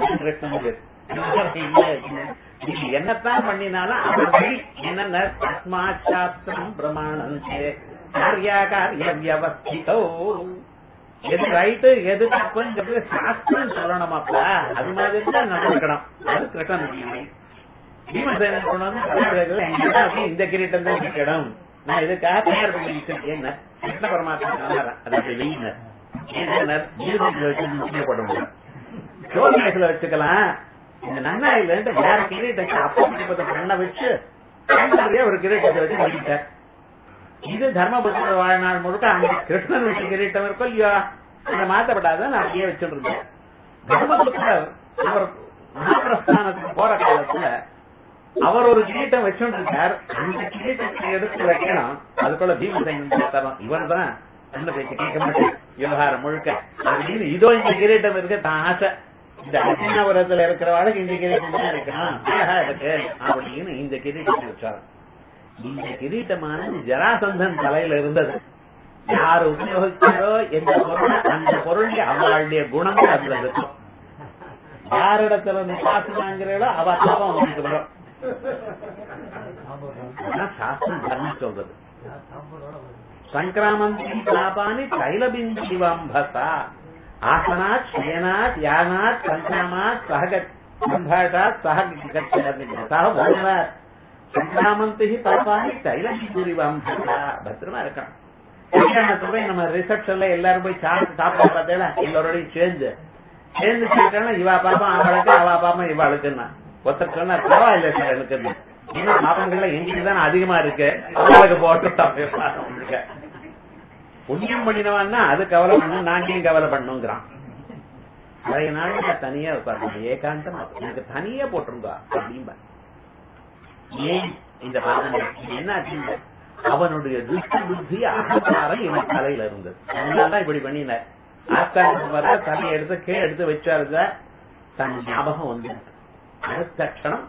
என்னத்தான் பண்ணினாலும் அவர் வழி என்னென்ன தஸ்மாத் சாஸ்திரம் பிரமாணம் காரியாகாரியவஸ்திதோ எது ரைட்டு எது தப்புன்னு சாஸ்திரம் சொல்லணுமாப்பா. அது மாதிரி தான் நடக்கணும். அது கிருஷ்ணன் பீமசேனன் கொண்டு வந்து இந்த கிரீட்டம் தான் இருக்கணும். நான் இதுக்காக தயார் பண்ணி வச்சிருக்கேன். கிருஷ்ண பரமாத்மா அதாவது வெயினர் போட முடியும். ஜோதில வச்சுக்கலாம். இந்த நன்னாயில இருந்து வேற கிரீட்டத்தை அப்படி பண்ண வச்சு ஒரு கிரீட்டத்தை வச்சு முடித்தார். இது தர்மபுத்திர வாழ்நாள் முழுக்க அந்த கிருஷ்ணன் வச்சு கிரீட்டம் இருக்கும் இல்லையோ அந்த மாற்றப்படாத நான் அப்படியே வச்சுட்டு இருந்தேன். தர்மபுத்திரர் அவர் மகாபிரஸ்தானத்துக்கு போற காலத்துல அவர் ஒரு கிரீட்டம் வச்சுட்டு இருக்கார். அந்த கிரீட்டத்தை எடுத்து வைக்கணும். அதுக்குள்ள பீமசேனன் தரும். இவன் தான் அந்த பேச்சு கேட்க மாட்டேன் விவகாரம் முழுக்க அப்படின்னு இதோ இந்த கிரீட்டம் இருக்க தான் ஆசை. இந்த அர்ஜுனாபுரத்துல இருக்கிறவாளுக்கு இந்த கிரீட்டம் தான் இருக்கணும் அழகா இருக்கு அப்படின்னு இந்த கிரீட்டத்தை வச்சாரு. இந்த கிரீட்டமானது ஜராசந்தன் தலையில இருந்தது. யாரு உபயோகிச்சாரோ எந்த பொருள் அந்த பொருள் அவளுடைய குணங்கள் அதுல இருக்கும். யாரிடத்துல நீ காசு வாங்குறீங்களோ அவ தாபம் உங்களுக்கு வரும். சாஸ்திரம் தர்மம் சொல்றது. சங்கிராமந்தி தாபானி தைலபிந்திவாம்பசா ஆசனாத் ஸ்ரீயனாத் யானாத் சங்கிராமாத் சககத் சம்பாஷாத் சக சங்கிராமந்தி தாபானி தைலபிந்திவாம்பசா. பத்திரமா இருக்கணும். கல்யாணத்துல போய் நம்ம ரிசப்ஷன்ல எல்லாரும் போய் சாப்பிட்டு சாப்பிட பார்த்தேன்னா எல்லாரோடையும் சேர்ந்து சேர்ந்து சாப்பிட்டா இவா பாப்பா அவளுக்கு அவா பாப்பா இவாளுக்குன்னா ஒருத்தர் சொன்னா பரவாயில்ல சார் எனக்கு இன்னும் பாப்பங்கள்ல எங்கிட்டுதான் அதிகமா இருக்கு அவளுக்கு போட்டு புண்ணியம் பண்ணினவான்னா அது கவலை பண்ணும் நாங்கேயும் கவலை பண்ணுங்கிறான். நிறைய நாள் தனியா இருப்பாரு ஏகாந்தம் எனக்கு தனியா போட்டிருந்தா அப்படின்பா. ஏன் இந்த பாருங்க என்ன ஆச்சு, அவனுடைய துஷ்ட புத்தி அகங்காரம் இவன் தலையில இருந்தது. அதனாலதான் இப்படி பண்ணினார். ஆஸ்தானத்துக்கு வர தலையை எடுத்து கீழே எடுத்து வச்சாருங்க தன் ஞாபகம் வந்து அடுத்த கணம்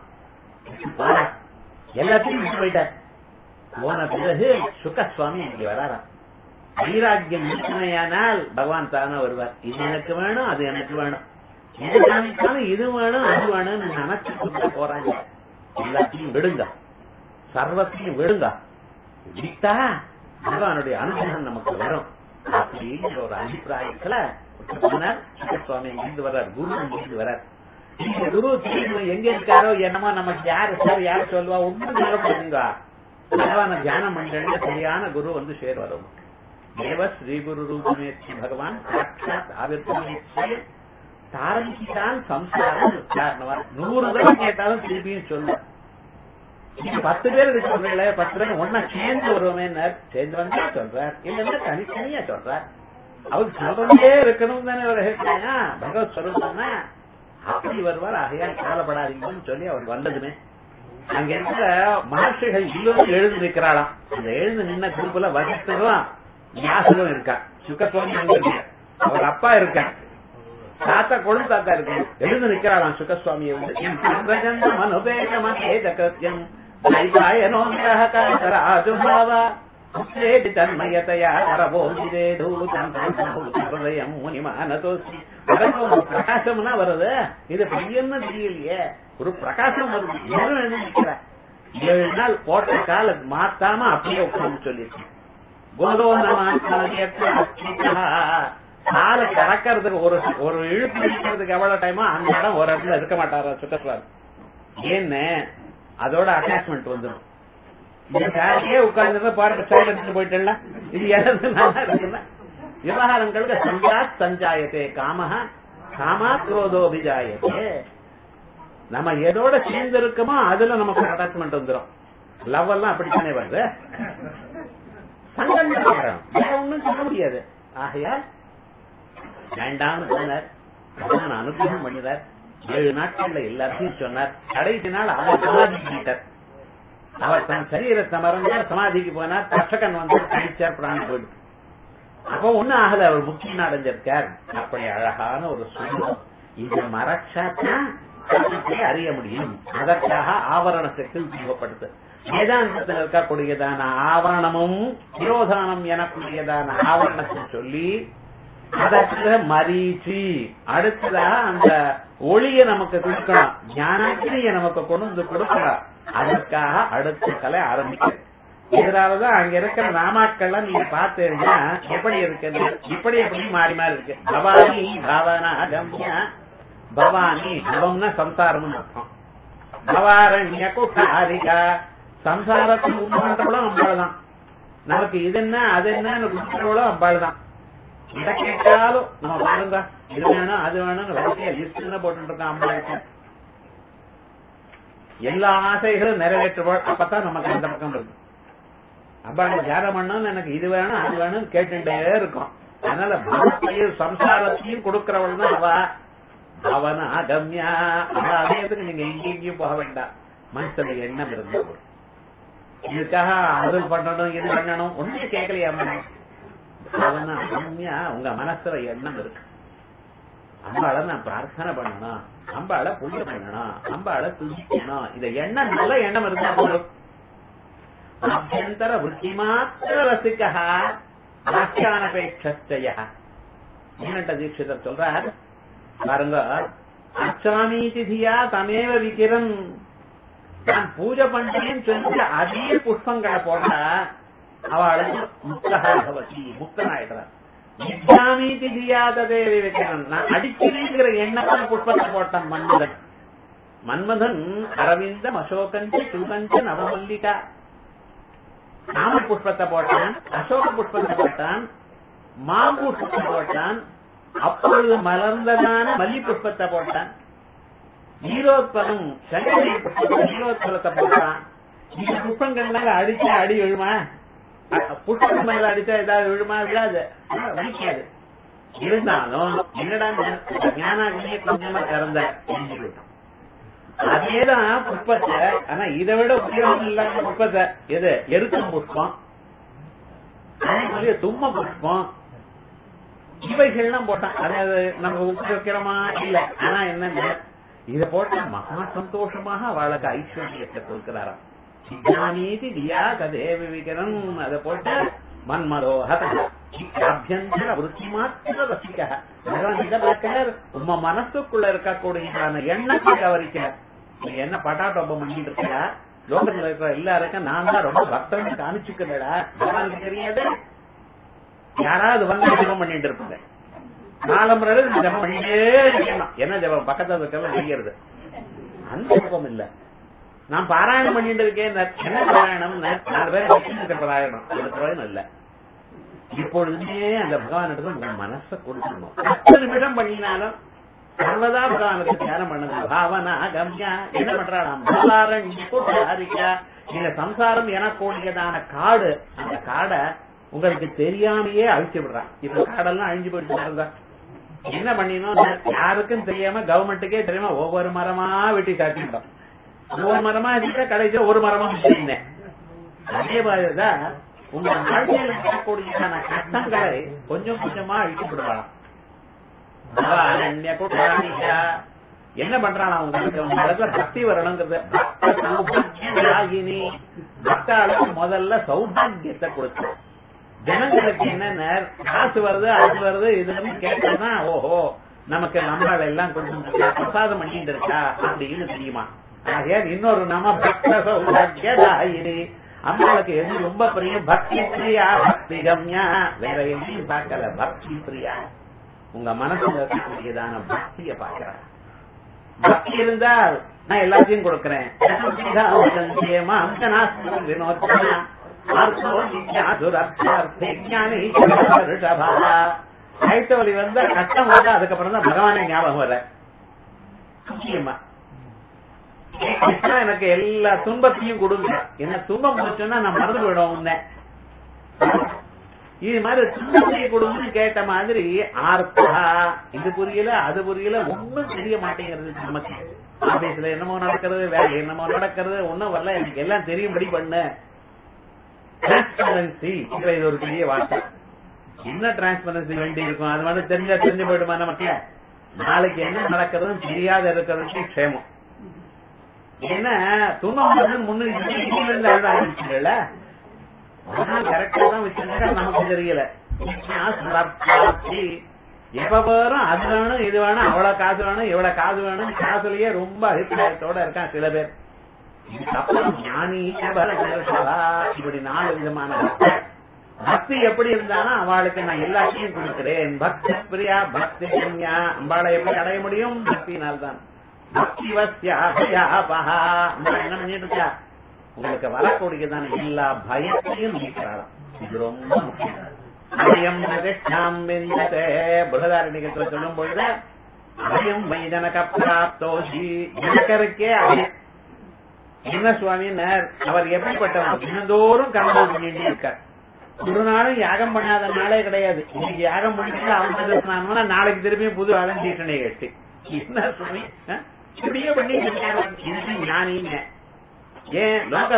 எல்லாத்தையும் விட்டு போயிட்டார். போன பிறகு சுகசுவாமி இங்க வராரா. வைராக்கியம் இருக்குமையானால் பகவான் தானே வருவார். இது எனக்கு வேணும் அது எனக்கு வேணும், இது காமிச்சாலும் இது வேணும் அது வேணும்னு நினைச்சு கொண்டு போறாங்க. எல்லாத்தையும் விடுங்க, சர்வத்தையும் விடுங்க, விட்டா பகவானுடைய அனுகிரகம் நமக்கு வரும் அப்படிங்கிற ஒரு அபிப்பிராயத்துல சுவாமி இங்கிருந்து வர்றார், குரு இங்கிருந்து வர்றார். இந்த குரு எங்க இருக்காரோ என்னமோ நமக்கு யாரு சார் யாரு சொல்லுவா ஒன்னும் சொல்ல போறீங்க. பகவான தியானம் பண்ற சரியான குரு வந்து சேர் வரும். தேவ ஸ்ரீ குரு ரூபமேற்றி பகவான் சாட்சாத் ஆவிர்வதே தாரணிதான் சம்சாரம் காரணமா. நூறு தடவை கேட்டாலும் திருப்பியும் சொல்ல. பத்து பேர் சொல்றீங்களே, பத்து பேர் ஒன்னா சேர்ந்து வருவோமே சேர்ந்து வந்தா சொல்றார், இல்லன்னா தனித்தனியா சொல்றார். அவருக்கு சொல்றதே இருக்கணும் தானே ஒரு பகவத் ஸ்வரூபம்னா அப்படி வருவார். ஆகையால் கவலைப்படாதீங்கன்னு சொல்லி அவர் வந்ததுமே அங்க இருக்கிற மகர்ஷிகள் இல்லவும் எழுந்து நிற்கிறாளாம். அந்த எழுந்து நின்ன குரூப்ல வசித்ததும் வியாசகம் இருக்கா, சுகசுவாமி இருக்க, அவர் அப்பா இருக்க, தாத்தா கொழு தாத்தா இருக்கு, எழுந்து நிற்கிறாளாம் சுகசுவாமியை வந்து மனுபேகமேதகிருத்யம் தன்மயத்தையா பிரகாசம்னா வருது. இது பையன்னு தெரியலையே, ஒரு பிரகாசம் வருது. ஏழு நாள் போட்ட கால மாத்தாம அப்படியே உட்காந்து சொல்லிருக்கு. காலை கறக்கிறதுக்கு ஒரு ஒரு இழுப்பு இருக்கிறதுக்கு எவ்வளவு டைமோ அந்த இடம் ஒரு இடத்துல இருக்க மாட்டாரா சுகசுவாமி. ஏன்னு அதோட அட்டாச்மெண்ட் வந்துடும். உட்கார்ந்து பாட்டு சைடு எடுத்துட்டு போயிட்டேன்ல, இது எதாவது நல்லா இருக்குல்ல. விவகாரங்களுக்கு சஞ்சாத் சஞ்சாயத்தே காமஹ காமா குரோதோபிஜாயத்தே. நம்ம எதோட சேர்ந்து இருக்கோமோ அதுல நமக்கு அட்டாச்மெண்ட் வந்துடும். லவ் எல்லாம் அப்படித்தானே வருது. சங்கம் ஒண்ணும் சொல்ல முடியாது. ஆகையால் வேண்டாம்னு சொன்னார். பகவான் அனுகிரகம் பண்ணினார். ஏழு நாட்கள்ல எல்லாத்தையும் சொன்னார். கடைசி நாள் அவர் சமாதி பண்ணிட்டார். அவர் தன் சரீரத்தை மறந்தார், சமாதிக்கு போனார். தர்ஷகன் வந்து கழிச்சார், பிராணம் போயிடுச்சு. அப்போ ஒண்ணும் ஆகல, அவர் முக்கிய அடைஞ்சிருக்கார். அப்படி அழகான ஒரு சூழல். இதை மறைச்சாத்தான் அறிய முடியும். அதற்காக ஆவரணத்துக்கு உபயோகப்படுத்து. வேதாந்தத்தில் இருக்கக்கூடியதான ஆவரணமும் விரோதானம் எனக்கூடியதான ஆவரணத்தை சொல்லி அதற்கு மரீச்சி அடுத்ததாக அந்த ஒளிய நமக்கு கொடுக்கணும், ஞானத்திலேயே நமக்கு கொண்டு வந்து கொடுக்கணும். அதற்காக அடுத்த கலை ஆரம்பிக்க. இதனாலதான் அங்க இருக்கிற நாமாக்கள்லாம் நீங்க பார்த்தீங்கன்னா எப்படி இருக்கு, இப்படி எப்படி மாறி மாறி இருக்கு. பவானி பாவனா கம்யா, பவானி பவம்னா சம்சாரம் அர்த்தம். பவாரண்ய குட்டாரிகா, சம்சாரத்துக்கு உண்மைன்றவளும் அம்பாள்தான். நமக்கு இது என்ன அது என்னன்னு குடுக்கிறவளும் அம்பாள்தான். இதை கேட்டாலும் நம்ம பாருங்க இது வேணும் அது வேணும்னு வரிசையா லிஸ்ட் போட்டு இருக்கோம். அம்பாளுக்கு எல்லா ஆசைகளும் நிறைவேற்றுவாள். அப்பதான் நமக்கு அந்த பக்கம் இருக்கு. அம்பாள் தியானம் பண்ணணும், எனக்கு இது வேணும் அது வேணும் கேட்டுட்டே இருக்கும். அதனால பகவத்தையும் சம்சாரத்தையும் கொடுக்கிறவள் தான் அவ. அவன அகம்யா. அதயத்துக்கு நீங்க எங்கேயும் போக வேண்டாம். மனசுல எண்ணம் இருந்த இதுக்காக அது பண்ணணும் இது பண்ணணும் ஒண்ணு கேட்கலையா. அவன அகம்யா. உங்க மனசுல எண்ணம் இருக்கு. அம்பாளை நான் பிரார்த்தனை பண்ணணும், அம்பாளை பூஜை பண்ணணும், அம்பாளை துதிக்கணும். இத எண்ணம் நல்ல எண்ணம் இருந்தா போதும். அபியந்தர விருத்தி மாத்திர ரசிகா ஆக்கியானபேட்சய. தீட்சிதர் சொல்றார் பாருங்க, அச்சாமீதி தியா தமேவ விக்கிரம், நான் பூஜை பண்றேன்னு சொல்லி அதே புஷ்பங்களை போட்டா அவளுக்கு முக்தகாபவதி, முக்தனாயிடுறார். வித்யாமீதி தியா ததேவ விக்கிரம், நான் அடிக்கிறேங்கிற எண்ணத்தில் புஷ்பத்தை போட்டான் மன்மதன். மன்மதன் அரவிந்தம் அசோகஞ்ச சுகஞ்ச நவமல்லிகா நாம புஷ்பத்தை போட்டான், அசோக புஷ்பத்தை போட்டான், மாம்பு புஷ்பத்தை போட்டான், அப்பொழுது மலர்ந்ததான மல்லி புஷ்பத்தை போட்டான், நீரோத்பலம் சங்கரி புஷ்பத்தை நீரோத்பலத்தை போட்டான். இந்த புஷ்பங்கள்னால அடிச்சா அடி விழுமா? புஷ்பம் மேல அடிச்சா ஏதாவது விழுமா? விழாது, வலிக்காது. இருந்தாலும் என்னடா ஞானாகினிய கொஞ்சமா திறந்த அதேதான் புஷ்பத்தை. ஆனா இதை விட உபயோகம் இல்லாத புஷ்பத்தை எது? எருக்கம் புஷ்பம், தும்ம புஷ்பம், இவைகள்லாம் போட்டான். அதாவது நம்ம உபயோகிக்கிறோமா இல்ல. ஆனா என்ன, இதை போட்ட மகா சந்தோஷமாக அவளுக்கு ஐஸ்வர்யத்தை கொடுக்கிறாராம். சித்தானீதி தியா கதேவி விகரம், அதை போட்டு மன்மதோஹர அபியந்தர விருத்தி மாத்திர ரசிக்க பார்க்கிறார். உங்க மனசுக்குள்ள இருக்கக்கூடிய எண்ணத்தை கவரிக்கிறார். நீங்க என்ன பட்டாட்டோப்பம் பண்ணிட்டு இருக்கா? லோகத்துல இருக்கிற எல்லாருக்கும் நான் தான் ரொம்ப பக்தன் காமிச்சுக்கிறா, எனக்கு தெரியாது. யாராவது வந்து ஜபம் பண்ணிட்டு இருப்பாங்க, நாலு முறை ஜபம் பண்ணிட்டே இருக்கணும். என்ன ஜபம்? பக்கத்துல இருக்கலாம் செய்யறது. அந்த ஜபம் இல்ல. நான் பாராயணம் பண்ணிட்டு இருக்கேன். என்ன பாராயணம்? நாலு பேர் பாராயணம், ஒரு பிரயோஜனம் இல்ல. இப்பொழுதுமே அந்த பகவான் உங்க மனசை கொடுக்கணும். பத்து நிமிடம் பண்ணினாலும் சர்வதா பகவானுக்கு தியானம் பண்ணுங்க. பாவனா கம்யா என்ன பண்றாங்க? இந்த சம்சாரம் எனக்கூடியதான காடு, அந்த காடை உங்களுக்கு தெரியாமையே அழிச்சு விடுறான். இப்ப காடெல்லாம் அழிஞ்சு போயிட்டு என்ன பண்ணினோம்? யாருக்கும் தெரியாம கவர்மெண்ட்டுக்கே தெரியாம ஒவ்வொரு மரமா வெட்டி காட்டிட்டோம். ஒவ்வொரு மரமா இருக்க கடைசியா ஒரு மரமா விட்டுருந்தேன். அதே மாதிரிதான் உங்க வாழ்க்கையில் இருக்கக்கூடியதான கஷ்டங்களை கொஞ்சம் கொஞ்சமா அழிச்சுவிடுவான். என்ன பண்றான்? உங்களுக்கு உங்க இடத்துல பக்தி வரணுங்கிறது. பக்தாளுக்கு முதல்ல சௌபாகியத்தை கொடுத்து, ஜனங்களுக்கு என்னென்ன காசு வருது அது வருது இதுன்னு கேட்டோம்னா ஓஹோ நமக்கு நம்மளால எல்லாம் கொடுத்து பிரசாதம் பண்ணிட்டு இருக்கா அப்படின்னு தெரியுமா? ஆகையால் இன்னொரு நாம பக்த சௌபாகியதாயினி. அம்மாவுக்கு எது ரொம்ப பிரியம்? பக்தி பிரியா, பக்தி கம்யா. வேற எதையும் பார்க்கல, பக்தி பிரியா. உங்க மனசுல இருக்கக்கூடியதான பக்திய பாக்குற. பக்தி இருந்தால் நான் எல்லாத்தையும் கொடுக்கிறேன். வழி வந்தா கஷ்டம் வந்தா அதுக்கப்புறம் தான் பகவானே ஞாபகம் வர. முக்கியமா எனக்கு எல்லா துன்பத்தையும் கொடுங்க. என்ன துன்பம் முடிச்சோன்னா நான் மறந்து போயிடும். இது மாதிரி துன்பத்தையும் கொடுங்கன்னு கேட்ட மாதிரி ஆர்த்தா. இது புரியல அது புரியல, ஒன்னும் தெரிய மாட்டேங்கிறது. நமக்கு ஆபீஸ்ல என்னமோ நடக்கிறது, வேலை என்னமோ நடக்கிறது, ஒன்னும் வரல. எனக்கு எல்லாம் தெரியும்படி பண்ண டிரான்ஸ்பரன்சி. இது ஒரு பெரிய வார்த்தை. என்ன டிரான்ஸ்பரன்சி வேண்டி இருக்கும்? அது மாதிரி தெரிஞ்சா தெரிஞ்சு போயிடுமா நமக்கு? நாளைக்கு என்ன நடக்கிறதுன்னு தெரியாத இருக்கிறதுக்கு க்ஷேமம். என்ன துன்பம் முன்னிருந்து ஆரம்பிச்சுல கரெக்டா தான் வச்சிருக்க நமக்கு தெரியல. எப்ப வரும் அது வேணும் இது வேணும், அவ்வளவு காசு வேணும் இவ்வளவு காசு வேணும், காசுலயே ரொம்ப அபிப்பிராயத்தோட இருக்கான் சில பேர். அப்புறம் ஞானி இப்படி நாலு விதமான பக்தி எப்படி இருந்தாலும் அவளுக்கு நான் எல்லாத்தையும் கொடுக்கிறேன். பக்தி பிரியா, பக்தி கன்யா. அம்பாளை எப்படி அடைய முடியும்? பக்தினால்தான். என்ன பண்ணிட்டு இருக்கா? உங்களுக்கு வரக்கூடியதான எல்லா பயத்தையும் நீக்கிறாளாம். இது ரொம்ப முக்கியம். புரதாரண்யத்துல சொல்லும் பொழுது அயம் வைஜனக பிராப்தோஷி, ஜனகருக்கே என்ன சுவாமினர் அவர் எப்படிப்பட்டவர்? தினந்தோறும் கர்மம் பண்ணிட்டு இருக்கார். ஒரு நாளும் யாகம் பண்ணாத நாளே கிடையாது. இன்னைக்கு யாகம் பண்ணிட்டு அவங்க நாளைக்கு திரும்பியும் புது ஆளும் தீட்டனை கட்டி என்ன சுவாமி இப்படியே பண்ணி ஞானிங்க. ஏன் லோக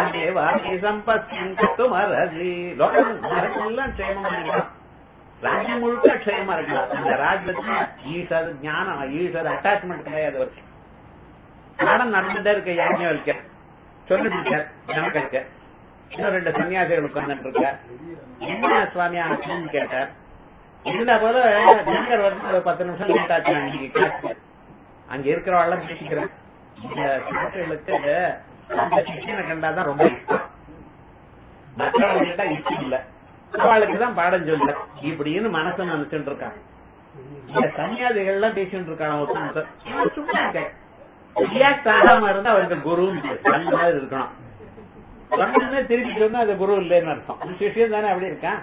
சம்பத்தெல்லாம் க்ஷேமமா இருக்கலாம், ராஜ்யம் முழுக்க க்ஷேமமா இருக்கலாம். இந்த ராஜ்யத்துல ஈஸ்வர ஞானம் ஈஸ்வர அட்டாச்மெண்ட் கிடையாது. அவருக்கு பாடம் நடந்துட்டே இருக்க யாருமே இருக்க சொல்லிட்டு இருக்கார். எனக்கு இருக்க இன்னும் ரெண்டு சன்னியாசிகள் உட்கார்ந்துட்டு இருக்க. என்ன சுவாமி ஆச்சுன்னு கேட்டார். இந்த போல ஜனகர் வருஷம் ஒரு பத்து நிமிஷம் லேட் ஆச்சு. அங்க இருக்கிறவாள் பேசிக்கிறேன். இந்த சிறுத்தைகளுக்கு அந்த சிஷியனை கண்டாதான் ரொம்ப இஷ்டம், மற்றவங்க கேட்டா இஷ்டம் இல்ல, அவளுக்குதான் பாடம் சொல்ல இப்படின்னு மனசு நினைச்சுட்டு இருக்காங்க. இந்த சன்னியாசிகள் எல்லாம் பேசிட்டு இருக்காங்க. சும்மா ரியாக்ட் ஆகாம இருந்தா அவருக்கு குரு நல்லா இருக்கணும். சொன்னே திருப்பி சொன்னா அது குரு இல்லைன்னு அர்த்தம். சிஷியம் தானே அப்படி இருக்கான்.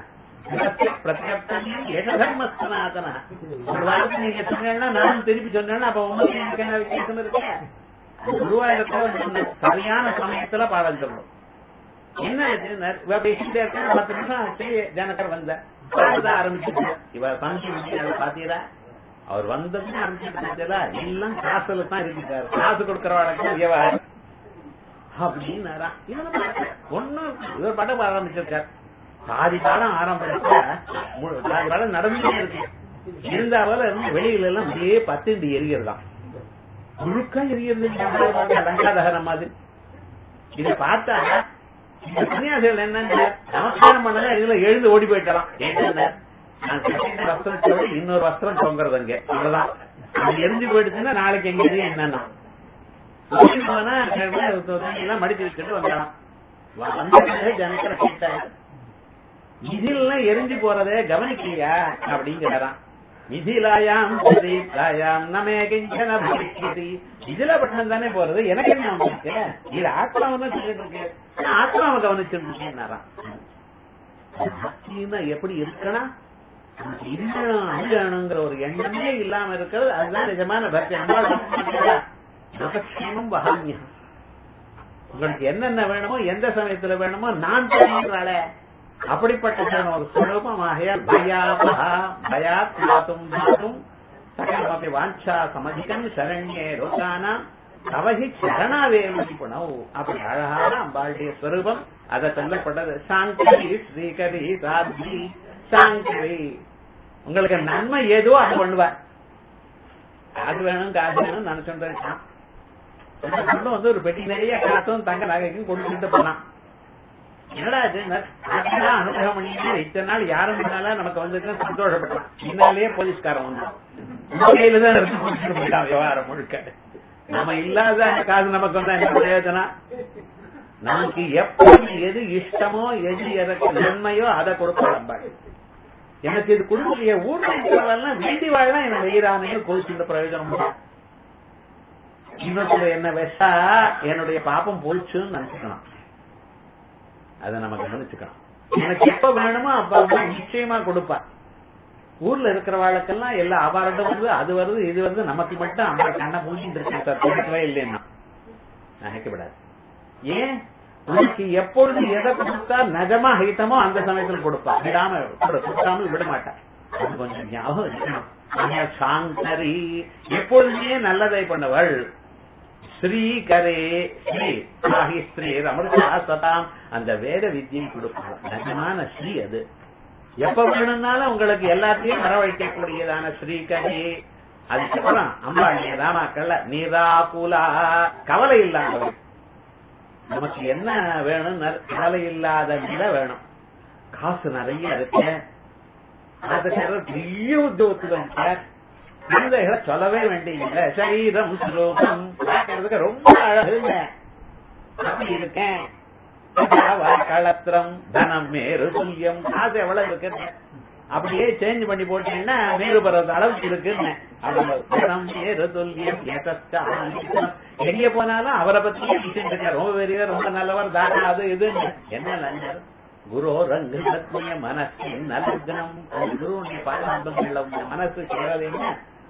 தர்மஸ்தனாதனா ஒரு வாரத்தை நீங்க சொன்னா நானும் திருப்பி சொன்னேன்னா அப்ப உங்களுக்கு என்ன வித்தியாசம் இருக்கு? குருவா இருக்க சரியான சமயத்துல பாடம் சொல்லணும். என்ன பேசிட்டே இருக்க பத்து நிமிஷம் ஆச்சு, ஜனகர் வந்த ஆரம்பிச்சு இவ பங்கி பாத்தீங்களா? அவர் வந்ததுன்னு ஆரம்பிச்சுல எல்லாம் காசுல தான் இருக்காரு, காசு கொடுக்கறவாளுக்கு வியாபாரம் அப்படின்னாரா. ஒன்னும் இவர் படம் ஆரம்பிச்சிருக்காரு. பாதி காலம் ஆரம்பிச்சா பாதி காலம் நடந்துட்டே இருக்கு. இருந்தா போல வெளியில எல்லாம் அப்படியே பத்து எரியறதான் முழுக்கா எரியறது லங்காதகரம் மாதிரி. இதை பார்த்தா சன்னியாசிகள் என்னன்னு நமஸ்காரம் பண்ணல இதுல எழுந்து ஓடி போயிட்டலாம். என்ன நான் கட்டின வஸ்திரத்தோடு இன்னொரு வஸ்திரம் தொங்குறது அங்க, அவ்வளவுதான். அது எரிஞ்சு போயிடுச்சுன்னா நாளைக்கு எங்க எரியும் என்னன்னா எல்லாம் மடிச்சு வச்சுட்டு வந்துடலாம். வந்த ஜனக்கிற கிட்ட மிதிலாம் எரிஞ்சு போறதே கவனிக்கலையா அப்படிங்கிறாராம். மிதிலாயாம் மிதிலாயாம் நமே கிஞ்சன பவிஷ்யதி. இதுல பட்டம் தானே போறது, எனக்கு என்ன வந்துருக்கு? இது ஆத்மாவை சொல்லிட்டு இருக்கு, ஆத்மாவை கவனிச்சுட்டு இருக்கேன்னாராம். எப்படி இருக்கணும், அணுங்கிற ஒரு எண்ணமே இல்லாம இருக்கிறது, அதுதான் நிஜமான பக்தி. வகாமியம் உங்களுக்கு என்னென்ன வேணுமோ எந்த சமயத்துல வேணுமோ நான் தெரியுறாளே அப்படிப்பட்ட ஒரு சுலபமாகையால் பயாபா பயாத் மாத்தும் மாத்தும் சகலமபி வாஞ்சா சமதிகம் சரண்யே ரோகானா அவகி சரணாவே மதிப்புணவு. அப்படி அழகான அம்பாளுடைய ஸ்வரூபம் அதை சொல்லப்பட்டது. சாங்கரி ஸ்ரீகரி சாத்வி சாங்கரி. உங்களுக்கு நன்மை ஏதோ அது பண்ணுவார். காசு வேணும் காசு வேணும் நினைச்சுட்டு இருக்கான். வந்து ஒரு பெட்டி நிறைய காசும் தங்க நகைக்கும் கொடுத்துட்டு போனான். என்னடா அனுகிரகம் பண்ணி இத்தனை நாள் யாரும் முன்னால நமக்கு வந்து சந்தோஷப்பட்டான். பின்னாலேயே போலீஸ்காரன் வந்து கையில தான் எடுத்து கொடுத்துட்டு போயிட்டான் விவகாரம் முழுக்க. நம்ம இல்லாத காசு நமக்கு வந்தா என்ன பிரயோஜனம்? நமக்கு எப்படி எது இஷ்டமோ எது எதற்கு நன்மையோ அதை கொடுக்கலாம். எனக்கு இது கொடுக்கலையே ஊர்ல இருக்கிறவெல்லாம் வேண்டி வாழலாம் என்ன வெயிறானையும் கோவிச்சுட்ட பிரயோஜனம். இன்னொரு என்ன விஷா என்னுடைய பாப்பம் போச்சுன்னு நினைச்சுக்கணும். அதை நம்ம கவனிச்சுக்கணும். எனக்கு எப்ப வேணுமோ அப்ப நிச்சயமா கொடுப்பா. ஊர்ல இருக்கிறவாளுக்கெல்லாம் எல்லா அபாரட்டும் வருது, அது வருது இது வருது, நமக்கு மட்டும் அம்மா கண்ணை பூச்சிட்டு இருக்கேன் சார் கொடுக்கவே இல்லைன்னா நினைக்கப்படாது. ஏன் உனக்கு எப்பொழுது எதை கொடுத்தா நிஜமா ஹிதமோ அந்த சமயத்தில் கொடுப்பா, விடாம கொடுக்காமல் விட மாட்டா. அது கொஞ்சம் ஞாபகம் இருக்கணும். சாங்கரி எப்பொழுதுமே நல்லதை பண்ணவள். ஸ்ரீகரே ஸ்ரீ ஸ்ரீ அமிர்தா சதாம் அந்த வேத வித்தியை கொடுப்பாள். நிஜமான ஸ்ரீ அது. எப்ப வேணும்னாலும் உங்களுக்கு எல்லாத்தையும் வரவழைக்கக்கூடியதான ஸ்ரீகரே. அதுக்கப்புறம் அம்பாள் ராமாக்கள்ல நீராகுலா கவலை இல்லாதவள். நமக்கு என்ன வேணும்? கவலை இல்லாத நிலை வேணும். காசு நிறைய இருக்கு, பெரிய உத்தியோகத்துல குழந்தைகளை சொல்லவே வேண்டியதில்லை. சரீரம் சுரூபம் பார்க்கறதுக்கு ரொம்ப அழகு அப்படி இருக்கேன். களத்திரம் தனம் மேரு துல்லியம் காசு எவ்வளவு இருக்கு அப்படியே சேஞ்ச் பண்ணி போட்டீங்கன்னா மேரு பருவத அளவுக்கு இருக்குன்னு. மேரு துல்லியம் எங்க போனாலும் அவரை பத்தி இருக்க ரொம்ப பெரிய ரொம்ப நல்லவர் தானே அது இது என்ன நல்லவர். குரு ரங்க மனசின் நலக்னம் குருடைய பாரம்பரியங்கள மனசு கேவலைங்க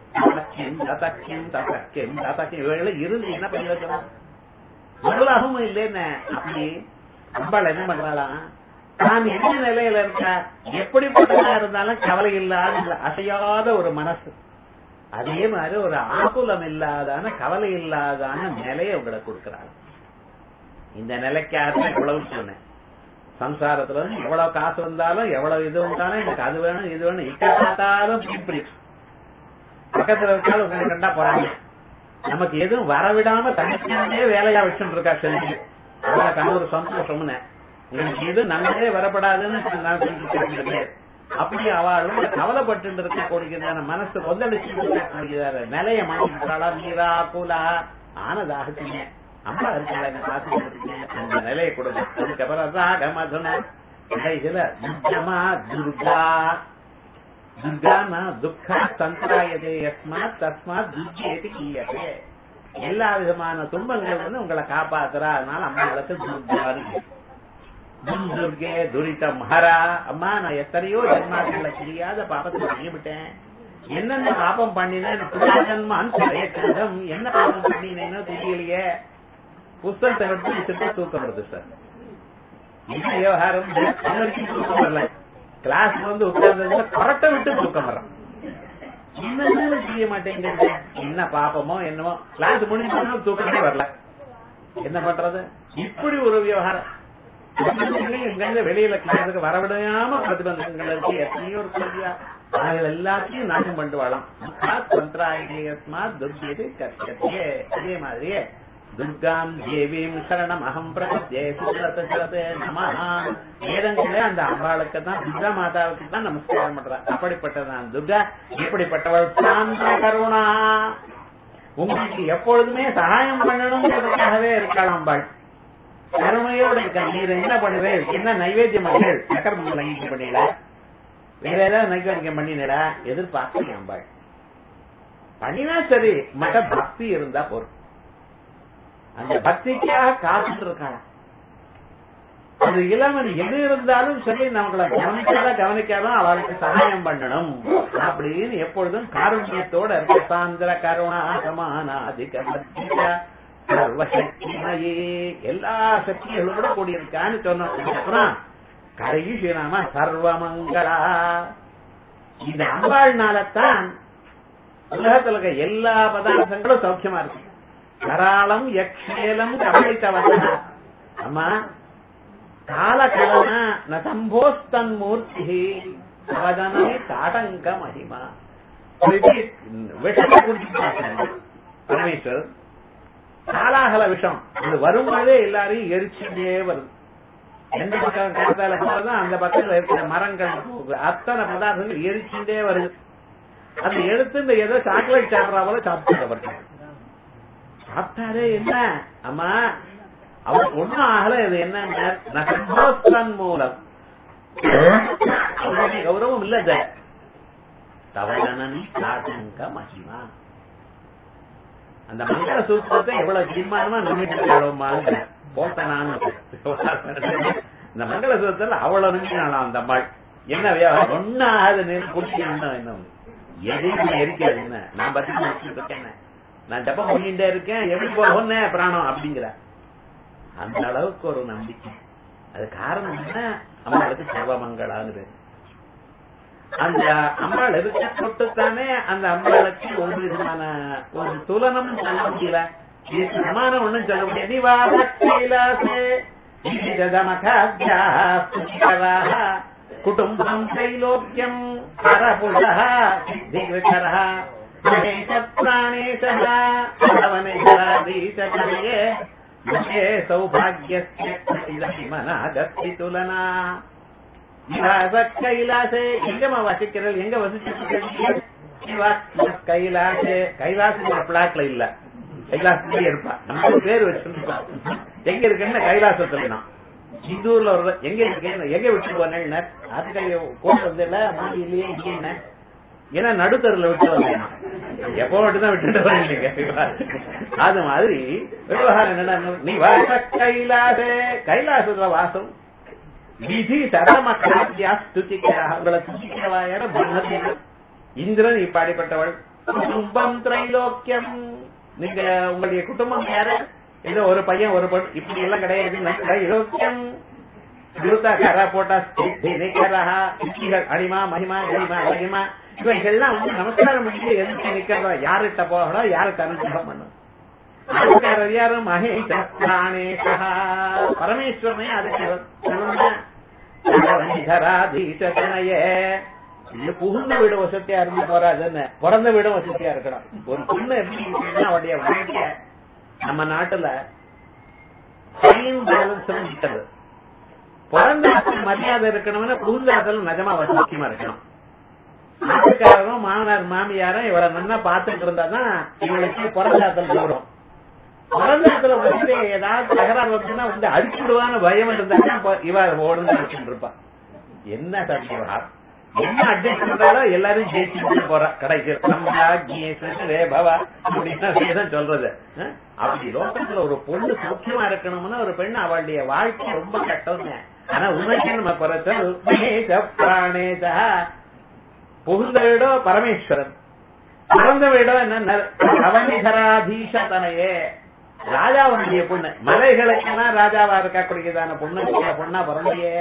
இருந்து என்ன பண்ணி வைக்கலாம் உலகமும் இல்லைன்னு. அப்படி அம்பாள் என்ன பண்றாளாம், நான் என்ன நிலையில இருக்கா எப்படிப்பட்டதா இருந்தாலும் கவலை இல்லாத அசையாத ஒரு மனசு, அதே மாதிரி ஒரு ஆகுலம் இல்லாதான கவலை இல்லாதான நிலையை உங்களை கொடுக்கிறாங்க. இந்த நிலைக்காக இவ்வளவு சொன்னேன். சம்சாரத்துல இருந்து எவ்வளவு காசு வந்தாலும் எவ்வளவு இது வந்தாலும் எனக்கு அது வேணும் இது வேணும் இட்டாலும் பிடி பக்கத்துல இருக்காலும் உங்களுக்கு கண்டா போறாங்க. நமக்கு எதுவும் வரவிடாம தனித்தனியே வேலையா வச்சுட்டு இருக்கா செஞ்சு கண்ணு ஒரு சந்தோஷம்னு உங்களுக்கு எது நல்லதே வரப்படாதுன்னு நான் சொல்லிட்டு அப்படி அவளும் கவலைப்பட்டு இருக்கக்கூடியதான மனசு கொந்தளிச்சு இருக்கக்கூடியதான நிலைய மாற்றிட்டாளா நீரா கூலா ஆனதாக அம்மா இருக்காள என்ன பார்த்துட்டு இருக்கேன் அந்த நிலையை கொடுங்க. அதுக்கப்புறம் ராக மதுன கடைசியில துர்கமா துர்கா துர்கானா துக்கா சந்திராயதே யஸ்மாத் தஸ்மாத் துர்கேதி கீயதே. எல்லா விதமான துன்பங்கள் வந்து உங்களை காப்பாத்துறா. அதனால அம்மாவுக்கு துர்காரு துர்கே துரிதம் ஹரா. அம்மா நான் எத்தனையோ ஜன்மாக்களை தெரியாத பாபத்தை பண்ணிவிட்டேன். என்னென்ன பாபம் பண்ணினேன் ஜன்மான் என்ன பாபம் பண்ணினேன்னு தெரியலையே. புத்தகத்தை எடுத்து தூக்கம் வருது சார். இந்த விவகாரம் தூக்கம் வரல. கிளாஸ் வந்து உட்கார்ந்து கரெக்டா விட்டு தூக்கம் வர்றான். என்னன்னு தெரிய மாட்டேங்குது. என்ன பாப்பமோ என்னமோ கிளாஸ் முடிஞ்சு தூக்கமே வரல. என்ன பண்றது? இப்படி ஒரு விவகாரம் வெளியில கிளாஸுக்கு வரவிடாம பிரதிபந்தங்கள் இருக்கு. எத்தனையோ இருக்கு. அவர்கள் எல்லாத்தையும் நாசம் பண்ணிட்டு வாழலாம். அதே மாதிரியே துர்காம் தேவீம் சரணம் அகம் பிரபத்யே சுரதே நமஹ. வேதங்களே அந்த அம்பாளுக்கு தான் துர்கா மாதாவுக்கு தான் நமஸ்காரம் பண்றாங்க. அப்படிப்பட்டதான் துர்கா. இப்படிப்பட்டவள் சாந்த கருணா. உங்களுக்கு எப்பொழுதுமே சகாயம் பண்ணணும்ன்றதுக்காகவே இருக்கலாம் அம்பாள். கருணையோட இருக்க. நீர் என்ன பண்ணுவேன்? என்ன நைவேத்தியம் பண்ணீர்கள்? சக்கரம் நைவேத்தியம் பண்ணீங்களா? வேற ஏதாவது நைவேத்தியம் பண்ணினடா? எதிர்பார்க்க அம்பாள் பண்ணினா சரி. மற்ற பக்தி இருந்தா போதும். அந்த பக்திக்காக காத்துட்டு இருக்காங்க. அது இல்லாம எது இருந்தாலும் சரி நம்மளை கவனிக்காத கவனிக்காதான் அவளுக்கு சகாயம் பண்ணணும் அப்படின்னு எப்பொழுதும் காருண்யத்தோட இருக்க. சாந்திர கருணா சமானா அதிக சர்வசக்திமயே. எல்லா சக்திகளோட கூடியிருக்கான்னு சொன்னோம். கரையுஷி நாம சர்வமங்களா. இந்த அம்பாள்னாலத்தான் உலகத்துல இருக்க எல்லா பதார்த்தங்களும் சௌக்கியமா இருக்கு. கராளம் யக்ஷேலம் கபலித்தவன. அம்மா காலகலன நம்போஸ்தன் மூர்த்தி அவதனே தாடங்க மகிமா. விஷத்தை குடிச்சு பரமேஸ்வர் காலாகல விஷம் இது வரும்போதே எல்லாரையும் எரிச்சுட்டே வருது. எந்த பக்கம் கருத்தால போறதும் அந்த பக்கத்துல இருக்கிற மரங்கள் அத்தனை பதார்த்தங்கள் எரிச்சுட்டே வருது. அது எடுத்து இந்த ஏதோ சாக்லேட் சாப்பிடறா போல சாப்பிட்டு சாப்பிட்டாரே என்ன அம்மா அவருக்கு ஒன்னும் ஆகல. இது என்ன மூலம் கௌரவம் இல்ல தவறனி தாடங்க மகிமா. அந்த மங்கள சூத்திரத்தை எவ்வளவு தீர்மானமா நம்பிட்டு போட்ட நானும் இந்த மங்கள சூத்திரத்துல அவ்வளவு நம்பினாலும் அந்த அம்மாள் என்ன வியாபாரம் ஒன்னாவது குடிக்கணும். என்ன எதையும் எரிக்காது. என்ன நான் பத்தி இருக்கேன், நான் ஜப்பம் பண்ணிட்டே இருக்கேன், எப்படி போன பிராணம் அப்படிங்கிற அந்த அளவுக்கு ஒரு நம்பிக்கை. அது காரணம் என்ன? அம்மாளுக்கு சர்வமங்களான்னு. அந்த அம்பாள் எதுக்கு தொட்டுத்தானே அந்த அம்பாளுக்கு ஒரு விதமான ஒரு துலனம் சொல்ல முடியல. இதுக்கு சமானம் ஒண்ணும் சொல்ல முடியாது. குடும்பம் கைலோக்கியம் சௌபாகியமனாகி துலனா. கைலாசே எங்கம்மா வசிக்கிறது? எங்க வசிச்சிருக்கீங்க? கைலாசே கைலாசம் பிளாட்ல இல்ல, கைலாசத்துல இருப்பா. நம்ம பேர் வச்சிருக்கோம். எங்க இருக்குன்னு கைலாசத்துல இந்தூர்ல ஒரு எங்க இருக்கு எங்க விட்டு போனேன் அதுக்கு கோட் வந்து இல்ல மாடி இல்லையே இங்க. ஏன்னா நடுத்தருல விட்டு வந்தேன். எப்போ மட்டும்தான் விட்டுட்டு வரீங்க. அது மாதிரி விவகாரம் என்ன? நீ வாச கைலாசே கைலாசத்துல வாசம் விதி சரமக்கியா ஸ்துதிக்கிறா. உங்களை துதிக்கிறவாயோட பிரம்மதேவன் இந்திரன் இப்பாடிப்பட்டவள். குடும்பம் திரைலோக்கியம். நீங்க உங்களுடைய குடும்பம் யாரு? ஏதோ ஒரு பையன் ஒரு பொண்ணு இப்படி எல்லாம் கிடையாது. திரைலோக்கியம் கரா போட்டா அடிமா மகிமா கரிமா மகிமா இவைகள்லாம் வந்து நமஸ்காரம் பண்ணி எதுக்கு நிக்கிறதா? யாருகிட்ட போகணும், யாருக்கு அனுகிரகம் பண்ணும்? யாரும் மகேஷ பரமேஸ்வரனே அதுக்கு புகுந்த வீடு வசதியா இருந்து போறாது. என்ன பிறந்த வீடும் வசதியா இருக்கணும். ஒரு பொண்ணு எப்படி அவருடைய வாழ்க்கை நம்ம நாட்டுல பேலன்ஸ் பிறந்த மரியாதை இருக்கணும்னா புகுந்தாத்துல நிஜமா முக்கியமா இருக்கணும். அதுக்காகவும் மாமனார் மாமியாரும் இவரை நல்லா பாத்துட்டு இருந்தாதான் இவளுக்கு பிறந்தாத்தல் வரும். பிறந்தாத்துல வந்து ஏதாவது தகராறு வந்துன்னா வந்து அடிச்சுடுவான்னு பயம் இருந்தா இவ ஓடுந்து அடிச்சுட்டு இருப்பா. என்ன சத்தியம் என்ன அட்ஜஸ்ட் பண்றாலும் எல்லாரும் ஜெயிச்சுட்டு போறா கடைக்கு அப்படின்னு சொல்றது. அப்படி லோகத்துல ஒரு பொண்ணு சௌக்கியமா இருக்கணும்னா ஒரு பெண் அவளுடைய வாழ்க்கை ரொம்ப கட்டவுங்க. ஆனா உண்மைக்கு நம்ம பிறத்தல் பிராணேதா புகுந்த வீடோ பரமேஸ்வரன், பிறந்த வீடோ என்ன அவனிதராதீஷ தனையே ராஜாவுடைய பொண்ணு. மலைகளுக்கெல்லாம் ராஜாவா இருக்கக்கூடியதான பொண்ணு பொண்ணா பிறந்தையே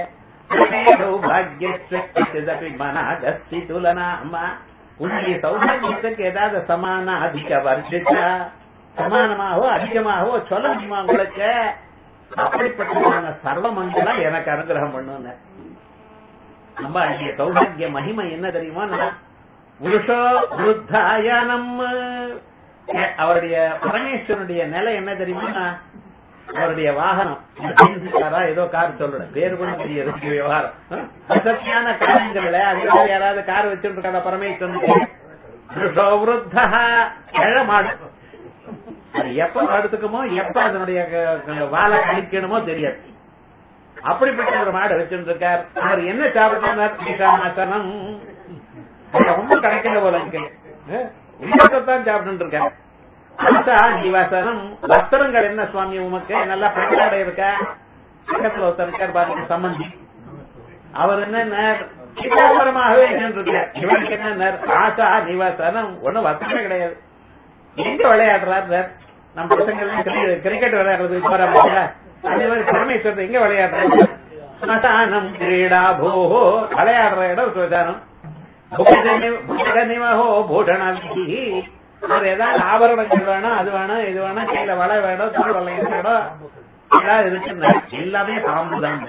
உன்னுடைய சௌபாகியத்துக்கு ஏதாவது சமான அதிக வர்ஷிச்சா சமானமாகவோ அதிகமாகவோ சொல்ல முடியுமா உங்களுக்கு? அப்படிப்பட்ட சர்வமங்கலம் எனக்கு அனுகிரகம் பண்ணுங்க. நம்ம அங்கே சௌபாகிய மகிமை என்ன தெரியுமா? புருஷோ விருத்தாயனம் அவருடைய பரமேஸ்வரனுடைய நிலை என்ன தெரியுமா? அவருடைய வாகனம் ஏதோ கார் சொல்ற பேரு கூட தெரியாது விவகாரம். சத்தியான காரியங்கள்ல அதுக்காக யாராவது கார் வச்சுட்டு இருக்காத பரமேஸ்வரன் புருஷோ விருத்தா எழமாடு. அது எப்ப அடுத்துக்குமோ எப்ப அதனுடைய வாழை கழிக்கணுமோ தெரியாது. அப்படிப்பட்ட ஒரு மாடு வச்சுட்டு இருக்கார். அவர் என்ன சாப்பிட்டார்? ரொம்ப கிடைக்கல போல இருக்கு. தான் சாப்பிட்டு இருக்கார். நிவாசனம் வஸ்திரங்கள் என்ன சுவாமி உமக்கு நல்லா பட்டாடை இருக்க பக்கத்துல ஒருத்தர் இருக்கார் பாருங்க சம்பந்தி. அவர் என்ன சிதாபரமாகவே இருக்கார். இவனுக்கு என்ன ஆசா நிவாசனம் ஒண்ணும் வஸ்திரமே கிடையாது. எங்க விளையாடுறாரு சார்? நம்ம பசங்க கிரிக்கெட் விளையாடுறது போறாங்க. அதே மாதிரி பரமேஸ்வரர் எங்க விளையாடுறாரு? ஸ்மசானம் கிரீடா போஹோ விளையாடுற இடம் சுதானம் பூஷணோ பூஷணி. அவர் ஏதாவது ஆபரணங்கள் வேணும், அது வேணும், இது வேணும், கையில வளை வேணும், தோல் வளையம் வேணும், ஏதாவது இருக்கு. எல்லாமே சாம்புதான்.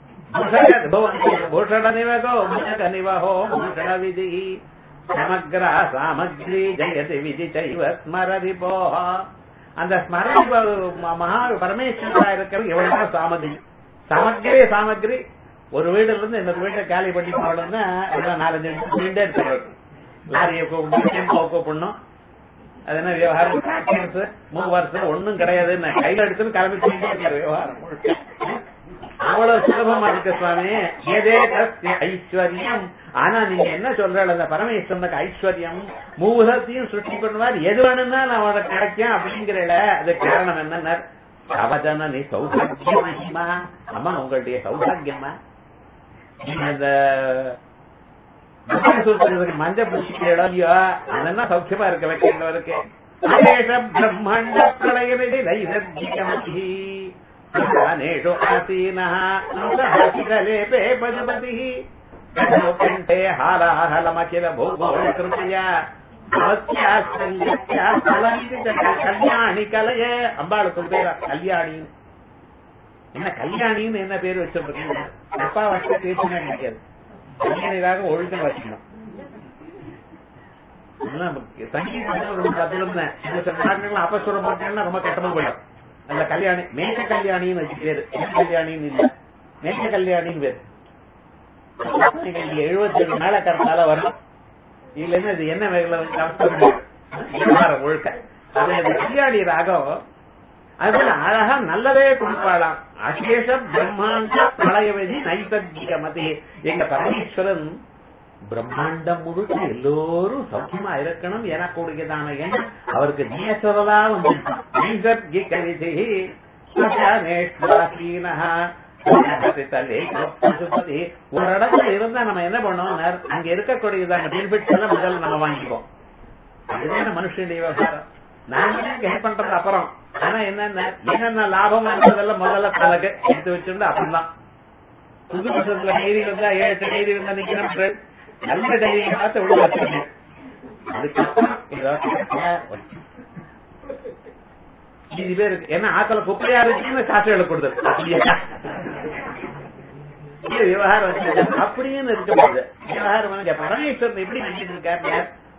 பூஷண நிவகோ பூஷக நிவகோ பூஷண விதி சமக்ரா சாமக்ரி ஜெயதி விதி சைவ ஸ்மரதி போஹ. அந்த ஸ்மரணி மகா பரமேஸ்வரா இருக்கிறது எவ்வளவு சாமதி சமக்கிரி சாமக்கிரி. ஒரு வீடுல இருந்து இன்னொரு வீட்டை காலி பண்ணி போடணும்னா நாலஞ்சு வீண்டே எடுத்து லாரியை கூப்பிடணும். அது என்ன விவகாரம்? மூணு வருஷம் ஒண்ணும் கிடையாது. கையில எடுத்துன்னு கிளம்பி போயிட்டு விவகாரம் அவ்வளவு சுலபமா இருக்கு சுவாமி. ஏதே ஐஸ்வர்யம். ஆனா நீங்க என்ன சொல்ற அந்த பரமேஸ்வரனுக்கு ஐஸ்வர்யம் மூலத்தையும் சுட்டி பண்ணுவார். எது வேணும்னா நான் உனக்கு கிடைக்கும் அப்படிங்கிறல. அது காரணம் என்ன? அவஜன நீ சௌபாகியமா. அம்மா உங்களுடைய சௌபாகியமா இந்த மஞ்ச பூசிக்கிற இடம் இல்லையோ அதெல்லாம் சௌக்கியமா இருக்க வைக்கிறவருக்கு பிரம்மாண்ட பிரளயநிதி நைசர்கிகமதி ேஷு ஆசீனே பசுபதி கண்டே ஹாராஹலமகில பூகோள கிருபையா கல்யாணி கலைய. அம்பாளுக்கு பேரா கல்யாணி. என்ன கல்யாணின்னு என்ன பேரு வச்சிருக்கீங்க? அப்பா வச்ச பேசுனா நினைக்காது. கல்யாணிக்காக ஒழுக்கம் வச்சுக்கணும். சங்கீதம் அபசுரம் பார்த்தீங்கன்னா ரொம்ப கட்டமா போயிடும். அந்த கல்யாணி மேக கல்யாணின்னு வச்சு பேரு. கல்யாணின்னு இல்ல, மேக கல்யாணின்னு பேரு. எழுபத்தி ஏழு மேல கரெக்டால வரும். இதுல என்ன இது என்ன அவசரம் ஒழுக்க. அது கல்யாணி ராகம். அதுல அழகா நல்லதே கொடுப்பாளாம். அசேஷ பிரம்மாண்ட பிரளயவதி நைசர்கிக மதி. எங்க பரமேஸ்வரன் பிரம்மாண்டம் முழுக்க எல்லோரும் சௌக்கியமா இருக்கணும் எனக்கூடியதான எண்ணம் அவருக்கு நேச்சுரலா வந்து நைசர்கிக விதி பசுபதி. ஒரு இடத்துல இருந்தா நம்ம என்ன பண்ணோம்? அங்க இருக்கக்கூடியதான பெனிஃபிட்ஸ் எல்லாம் முதல்ல நம்ம வாங்கிப்போம். அதுதான் மனுஷனுடைய விவகாரம். நாங்களே ஹெல்ப் பண்றது அப்புறம். ஆனா என்னென்ன என்னென்ன லாபம் இருந்ததெல்லாம் முதல்ல தலக்கு எடுத்து வச்சிருந்து அப்புறம்தான். புது வருஷத்துல டைரி இருந்தா ஏழு டைரி இருந்தா நிக்கிறேன். நல்ல டைரி பார்த்து உள்ள வச்சிருக்கேன். அதுக்கப்புறம் இது பேரு என்ன ஆக்கல குப்பையா இருக்குன்னு காசுகளை கொடுத்தது. விவகாரம் அப்படின்னு இருக்க விவகாரம் பரமேஸ்வரன் எப்படி நினைச்சிட்டு இருக்காரு?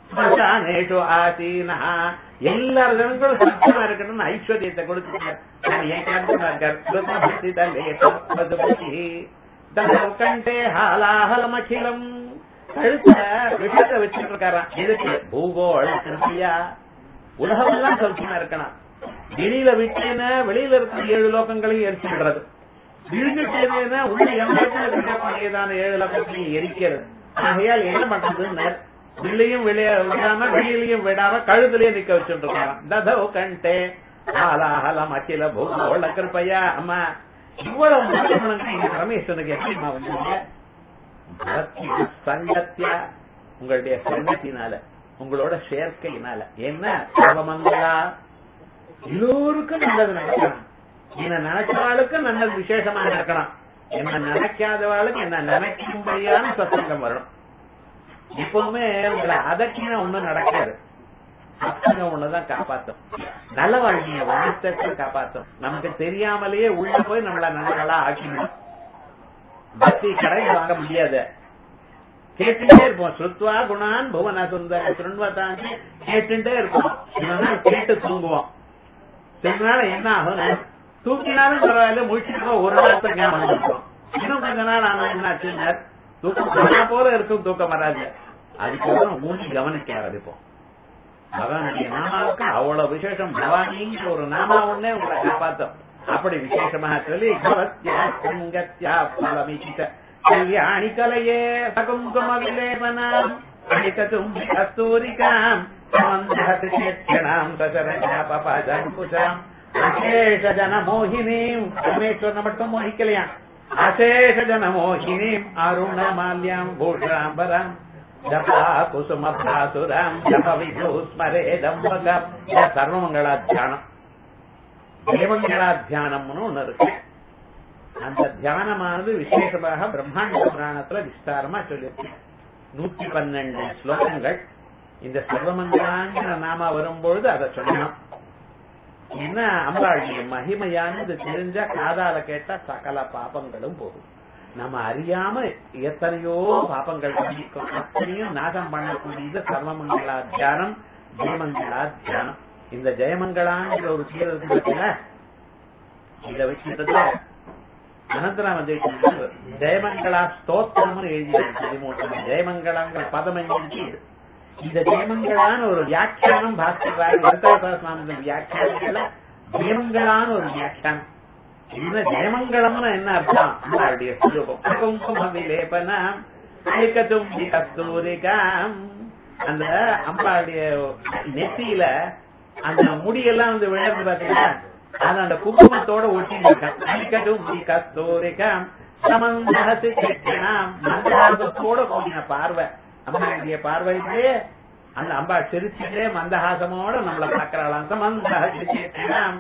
எல்லா ஜனங்களும் சத்தமா இருக்கணும்னு ஐஸ்வர்யத்தை கொடுத்துருக்காரு. கண்டே ஹாலாஹலம் அகிலம் கழுத்த விஷத்தை வச்சுட்டு இருக்காராம். எதுக்கு? பூகோள திருப்பியா உலகம் எல்லாம் சௌக்கியமா இருக்கணும். வெளியில விட்டேன்னா வெளியில இருக்கிற ஏழு லோகங்களையும் எரிச்சு விடுறது, விழுந்துட்டேன்னா உள்ள எவ்வளவுதான ஏழு லோகங்களையும் எரிக்கிறது. ஆகையால் என்ன பண்றதுன்னு உள்ளையும் வெளியே விடாம வெளியிலையும் விடாம கழுதுலயே நிக்க வச்சுட்டு இருக்காராம். ததோ கண்டே ஹாலாஹலம் அகில பூகோள கிருப்பையா. அம்மா இவ்வளவு ரமேஸ்வரனுக்கு எப்படிமா வந்தீங்க? சங்கத்தியா உங்களுடைய சங்கத்தினால, உங்களோட சேர்க்கையினால. என்ன சர்வமங்களா எல்லோருக்கும் நல்லது நடக்கணும். என்ன நினைச்சவாளுக்கும் நல்லது விசேஷமா நடக்கணும். என்ன நினைக்காதவாளுக்கு என்ன நினைக்கும்படியான சத்சங்கம் வரணும். இப்பவுமே உங்களை அதற்கின ஒண்ணும் நடக்காது. சத்சங்கம் ஒண்ணுதான் காப்பாற்றும். நல்ல வாழ்க்கைய வாழ்க்கை காப்பாற்றும். நமக்கு தெரியாமலேயே உள்ள போய் நம்மள நல்லதா ஆக்கிடும். பக்தி கடை வாங்க முடியாது. கேட்டுட்டே இருப்போம். சுத்வா குணான் புவன சுந்தர சுண்வதான் கேட்டுட்டே இருப்போம். கேட்டு தூங்குவோம். சில நாள் என்ன ஆகும்? தூக்கினாலும் பரவாயில்ல, முடிச்சுட்டு ஒரு நாள் ஞாபகம் இருக்கும். இன்னும் கொஞ்ச நாள் ஆனா என்ன ஆச்சுன்னா தூக்கம் போல இருக்கும், தூக்கம் வராது. அதுக்கப்புறம் மூச்சு கவனிக்க ஆரம்பிப்போம். பகவானுடைய நாமாவுக்கு அவ்வளவு விசேஷம். பவானிங்கிற ஒரு நாமா ஒண்ணே உங்களை காப்பாற்றும். அப்படி விசேஷமாக சொல்லி கல்யாணி கலையே சகுங்கும விலேபனாம் அடிக்கதும் கஸ்தூரிகாம் சமந்தஹத்யக்ஷணாம் சசரஜாபபாஜாங்குஷாம் அசேஷ ஜன மோகினீம். பரமேஸ்வரனை மட்டும் மோகிக்கலையாம். அசேஷ ஜன மோகினீம் அருண மால்யாம் பூஷாம்பராம் ஜபா குசும பாசுராம் ஜப விஷ்ணு ஸ்மரேதம் சர்வமங்களா தியானம். தேவங்களா தியானம்னு ஒண்ணு இருக்கு. அந்த தியானமானது விசேஷமாக பிரம்மாண்ட புராணத்துல விஸ்தாரமா சொல்லியிருக்கு. நூத்தி பன்னெண்டு ஸ்லோகங்கள். இந்த சர்வமங்களாங்கிற நாம வரும்பொழுது அதை சொல்லணும். என்ன அம்பாளுடைய மகிமையானது தெரிஞ்ச காதால கேட்டா சகல பாபங்களும் போகும். நம்ம அறியாம எத்தனையோ பாபங்கள் இருக்கும். அத்தனையும் நாசம் பண்ணக்கூடியது சர்வமங்களா தியானம், ஜெயமங்களா தியானம். இந்த ஜெயமங்களாங்கிற ஒரு சீரத்துல இத வச்சுட்டு அனந்தராம ஜெயமங்களா ஸ்தோத்திரம்னு எழுதி ஜெயமங்களாங்கிற பதம் எழுதி இந்த ஜெயமங்களான ஒரு வியாக்கியானம் பாஸ்கர் வியாக்கியானங்கள ஜெயமங்களான ஒரு வியாக்கியானம். இந்த ஜெயமங்கலம்னு என்ன அர்த்தம்? அவருடைய குங்குமவிலேபனம் அழிக்கத்தும் கஸ்தூரிகாம். அந்த அம்பாளுடைய நெத்தியில அந்த முடியெல்லாம் வந்து விழுந்து பாத்தீங்கன்னா அது அந்த குங்குமத்தோட ஒட்டி அழிக்கட்டும் கஸ்தூரிகாம் சமந்தஹத்யக்ஷணாம். மந்தஹாசத்தோட கூடின பார்வை அம்பாளுடைய பார்வையிலே அந்த அம்பா சிரிச்சுட்டே மந்தஹாசமோட நம்மளை பாக்குறாளாம். சமந்தஹத்யக்ஷணாம்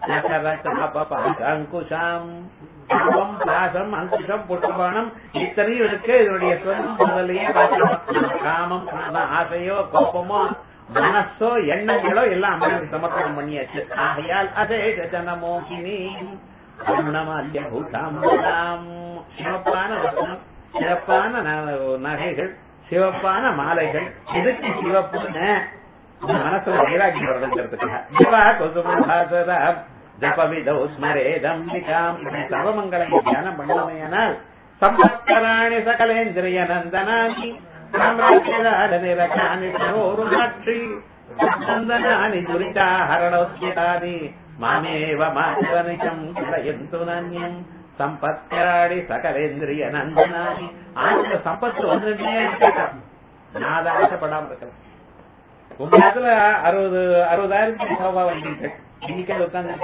அங்குஷாம் பாசம் அங்குஷம் புஷ்பபானம் இத்தனையும் இருக்கு. இதனுடைய சொந்தம் முதலையே பார்க்கலாம். காமம் ஆசையோ கோபமோ மனசோ எண்ணங்களோ எல்லாம் அம்மாவுக்கு சமர்ப்பணம் பண்ணியாச்சு. ஆகையால் அசேஷ ஜனமோகினி அருணமால்ய பூஷாம்பராம். சிவப்பான வசனம், சிறப்பான நகைகள், சிவப்பான மாலைகள். எதுக்கு சிவப்புன்னு மனசுல வைராக்கியம் வருதுங்கிறதுக்காக ஜபவிதோ ஸ்மரேதம் நிகாம். சர்வமங்களை தியானம் பண்ணமையானால் சம்பத்கராணி சகலேந்திரிய நந்தனானி சாம்ராஜ்யராஜனிரகாணி சரோருணாட்சி நந்தனானி துரிதாஹரணோத்யதானி மாமேவ மாதவனிகம் கிரயந்து நான்யம் சம்பத்கராணி சகலேந்திரிய நந்தனானி. ஆளுங்க சம்பத்து ஒன்றுமே நான் ஆசைப்படாம இருக்கிறேன். உங்க இடத்துல அறுபது அறுபதாயிரத்துக்கு சோபா வாங்கிட்டேன். இன்னைக்கு அது உட்காந்து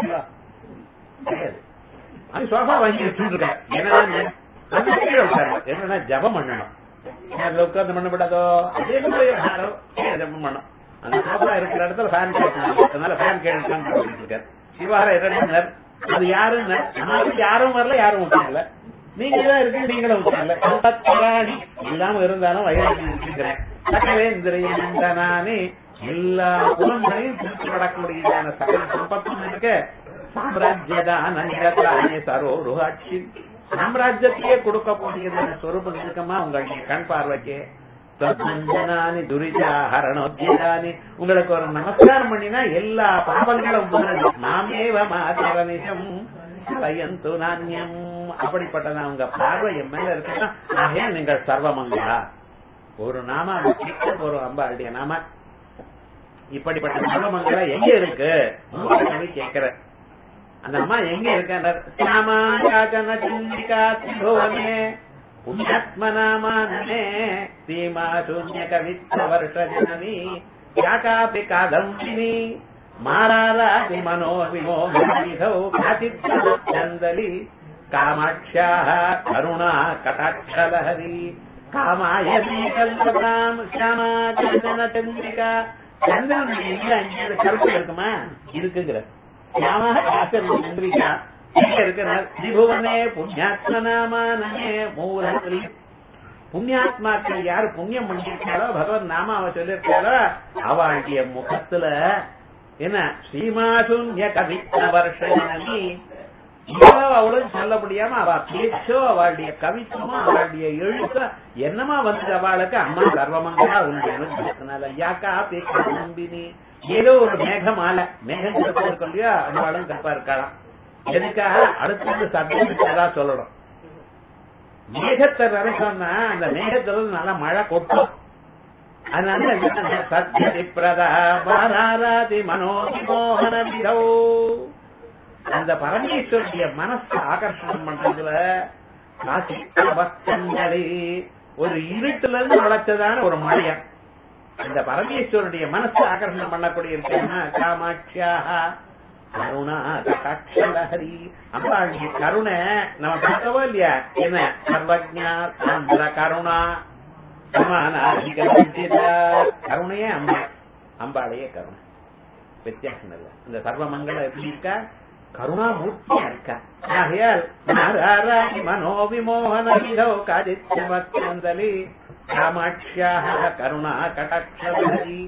அது சோபா வாங்கி வச்சுட்டு இருக்கேன். என்னன்னா ஜபம் பண்ணணும். உட்காந்து பண்ணப்படாதோ அதே ஜபம் பண்ணும். அந்த சோபா இருக்கிற இடத்துல ஃபேன் கேட்கணும். அதனால ஃபேன் கேட்டு இருக்காரு. சிவார இரண்டு அது யாரும் யாரும் வரல, யாரும் விட்டாங்கல்ல. நீங்க தான் இருக்கு, நீங்களும் விட்டாங்கல்ல. இல்லாம இருந்தாலும் வயது இருக்கிறேன். சகலேந்திரே எல்லா புலங்களையும் திருச்சிப்படக்கூடியதான சகல சம்பத்தும் இருக்க சாம்ராஜ்யதான சரோருகாட்சி சாம்ராஜ்யத்தையே கொடுக்கக்கூடியதான சொரூபம் இருக்குமா உங்களுடைய கண் பார்வைக்கு. துரிதாஹரணோத்யதானி உங்களுக்கு ஒரு நமஸ்காரம் பண்ணினா எல்லா பாவங்களும் நாமேவ மாதவனிஷம் கலயந்து நாண்யம். அப்படிப்பட்டதான் உங்க பார்வை என் மேல இருக்குன்னா ஆகையா நீங்கள் சர்வமங்களா. ஒரு நாம ஒரு அம்பாளுடைய நாம இப்படிப்பட்ட சர்வமங்களா எங்க இருக்கு கேட்கிற அந்த அம்மா எங்க இருக்க புண்ணியாத்மநாமானே சீமா சூன்ய கவித்த வருஷ ஜனனி யாகாபி காதம்பினி மாராராதி மனோ விமோகிதௌ காச்சித்சந்தலி காமாட்சியாः கருணா கடாட்சலஹரி காமாயதி கல்பதாம் ஷாமா சந்தன சந்திரிகா. சந்திரன் இல்ல கருப்பு இருக்குமா இருக்குங்கிற சந்திரிகா இருக்கிறார். திரிபுவனே புண்ணியாத்மநாமானே மூலத்தில் புண்ணியாத்மாக்கள் யாரு புண்ணியம் பண்ணிருக்காளோ பகவத் நாமாவை சொல்லிருக்காளோ அவளுடைய முகத்துல என்ன ஸ்ரீமாசூன்ய கவித்த வருஷனி அவளும் சொல்ல முடியாம அவ பேச்சோ அவளுடைய கவித்துவமோ அவளுடைய எழுத்தோ என்னமா வந்து அவளுக்கு அம்மா சர்வமங்களா உண்டு. யாக்கா பேக்க நம்பினி ஏதோ ஒரு மேகமால மேகம் கருப்பா இருக்கும் இல்லையா அவளும் கருப்பா இருக்கலாம். எதுக்காக அடுத்தது சப்ஜெக்ட் சொல்லணும். மேகத்தை வர சொன்னா அந்த மேகத்துல நல்லா மழை கொட்டும். அதனால சத்யதி பிரதாதி மனோமோகன விதோ அந்த பரமேஸ்வருடைய மனசை ஆகர்ஷணம் பண்றதுல பக்தங்களே ஒரு இருட்டுல இருந்து வளர்ச்சதான ஒரு மழையா அந்த பரமேஸ்வருடைய மனசை ஆகர்ஷணம் பண்ணக்கூடிய இருக்குன்னா காமாட்சியாக கருணா கடாட்சலஹரி அம்பாளுடைய கருணை நம்ம பார்க்கவோ இல்லையா என்ன சர்வஜா சந்திர கருணா கருணையே அம்பா அம்பாளையே கருணை வித்தியாசம் இல்ல. இந்த சர்வமங்களம் எப்படி இருக்கா கருணாமூர்த்தியா இருக்கா. ஆகையால் மனோவிமோகன விதோ காதித்யமத்யந்தலி காமாட்சியாக கருணா கடாட்சலஹரி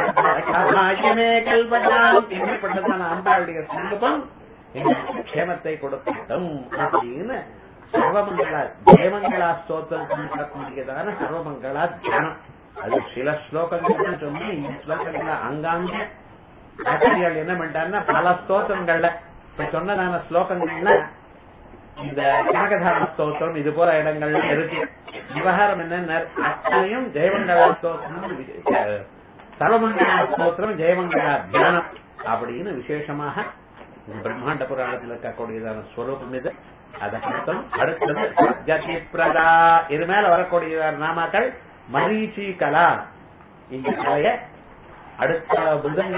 கல்பட்டான அம்பாளுடைய சங்கல்பம் க்ஷேமத்தை கொடுக்கட்டும் அப்படின்னு சர்வமங்களா ஜெயமங்களா ஸ்தோத்திரதான சர்வமங்களா தியானம். அது சில ஸ்லோகங்கள் சொன்னா இந்த ஸ்லோகங்கள அங்காங்க ஆசிரியர்கள் என்ன பண்ணிட்டாருன்னா பல ஸ்தோத்திரங்கள்ல இப்ப சொன்னதான ஸ்லோகங்கள்ல இந்த கனகதான ஸ்தோத்திரம் இது போல இடங்கள்ல இருக்கு. விவகாரம் என்ன அத்தனையும் ஜெயமங்களா ஸ்தோத்திரம் சர்வமங்களா ஸ்தோத்திரம் ஜெயமங்களா தியானம் அப்படின்னு விசேஷமாக பிரம்மாண்ட புராணத்தில் இருக்கக்கூடியதான ஸ்வரூபம் இது. அதற்கடுத்தம் அடுத்தது கதி பிரதா இது மேல வரக்கூடிய நாமாக்கள் மரீச்சி கலா. இந்த கலைய அடுத்த புதன்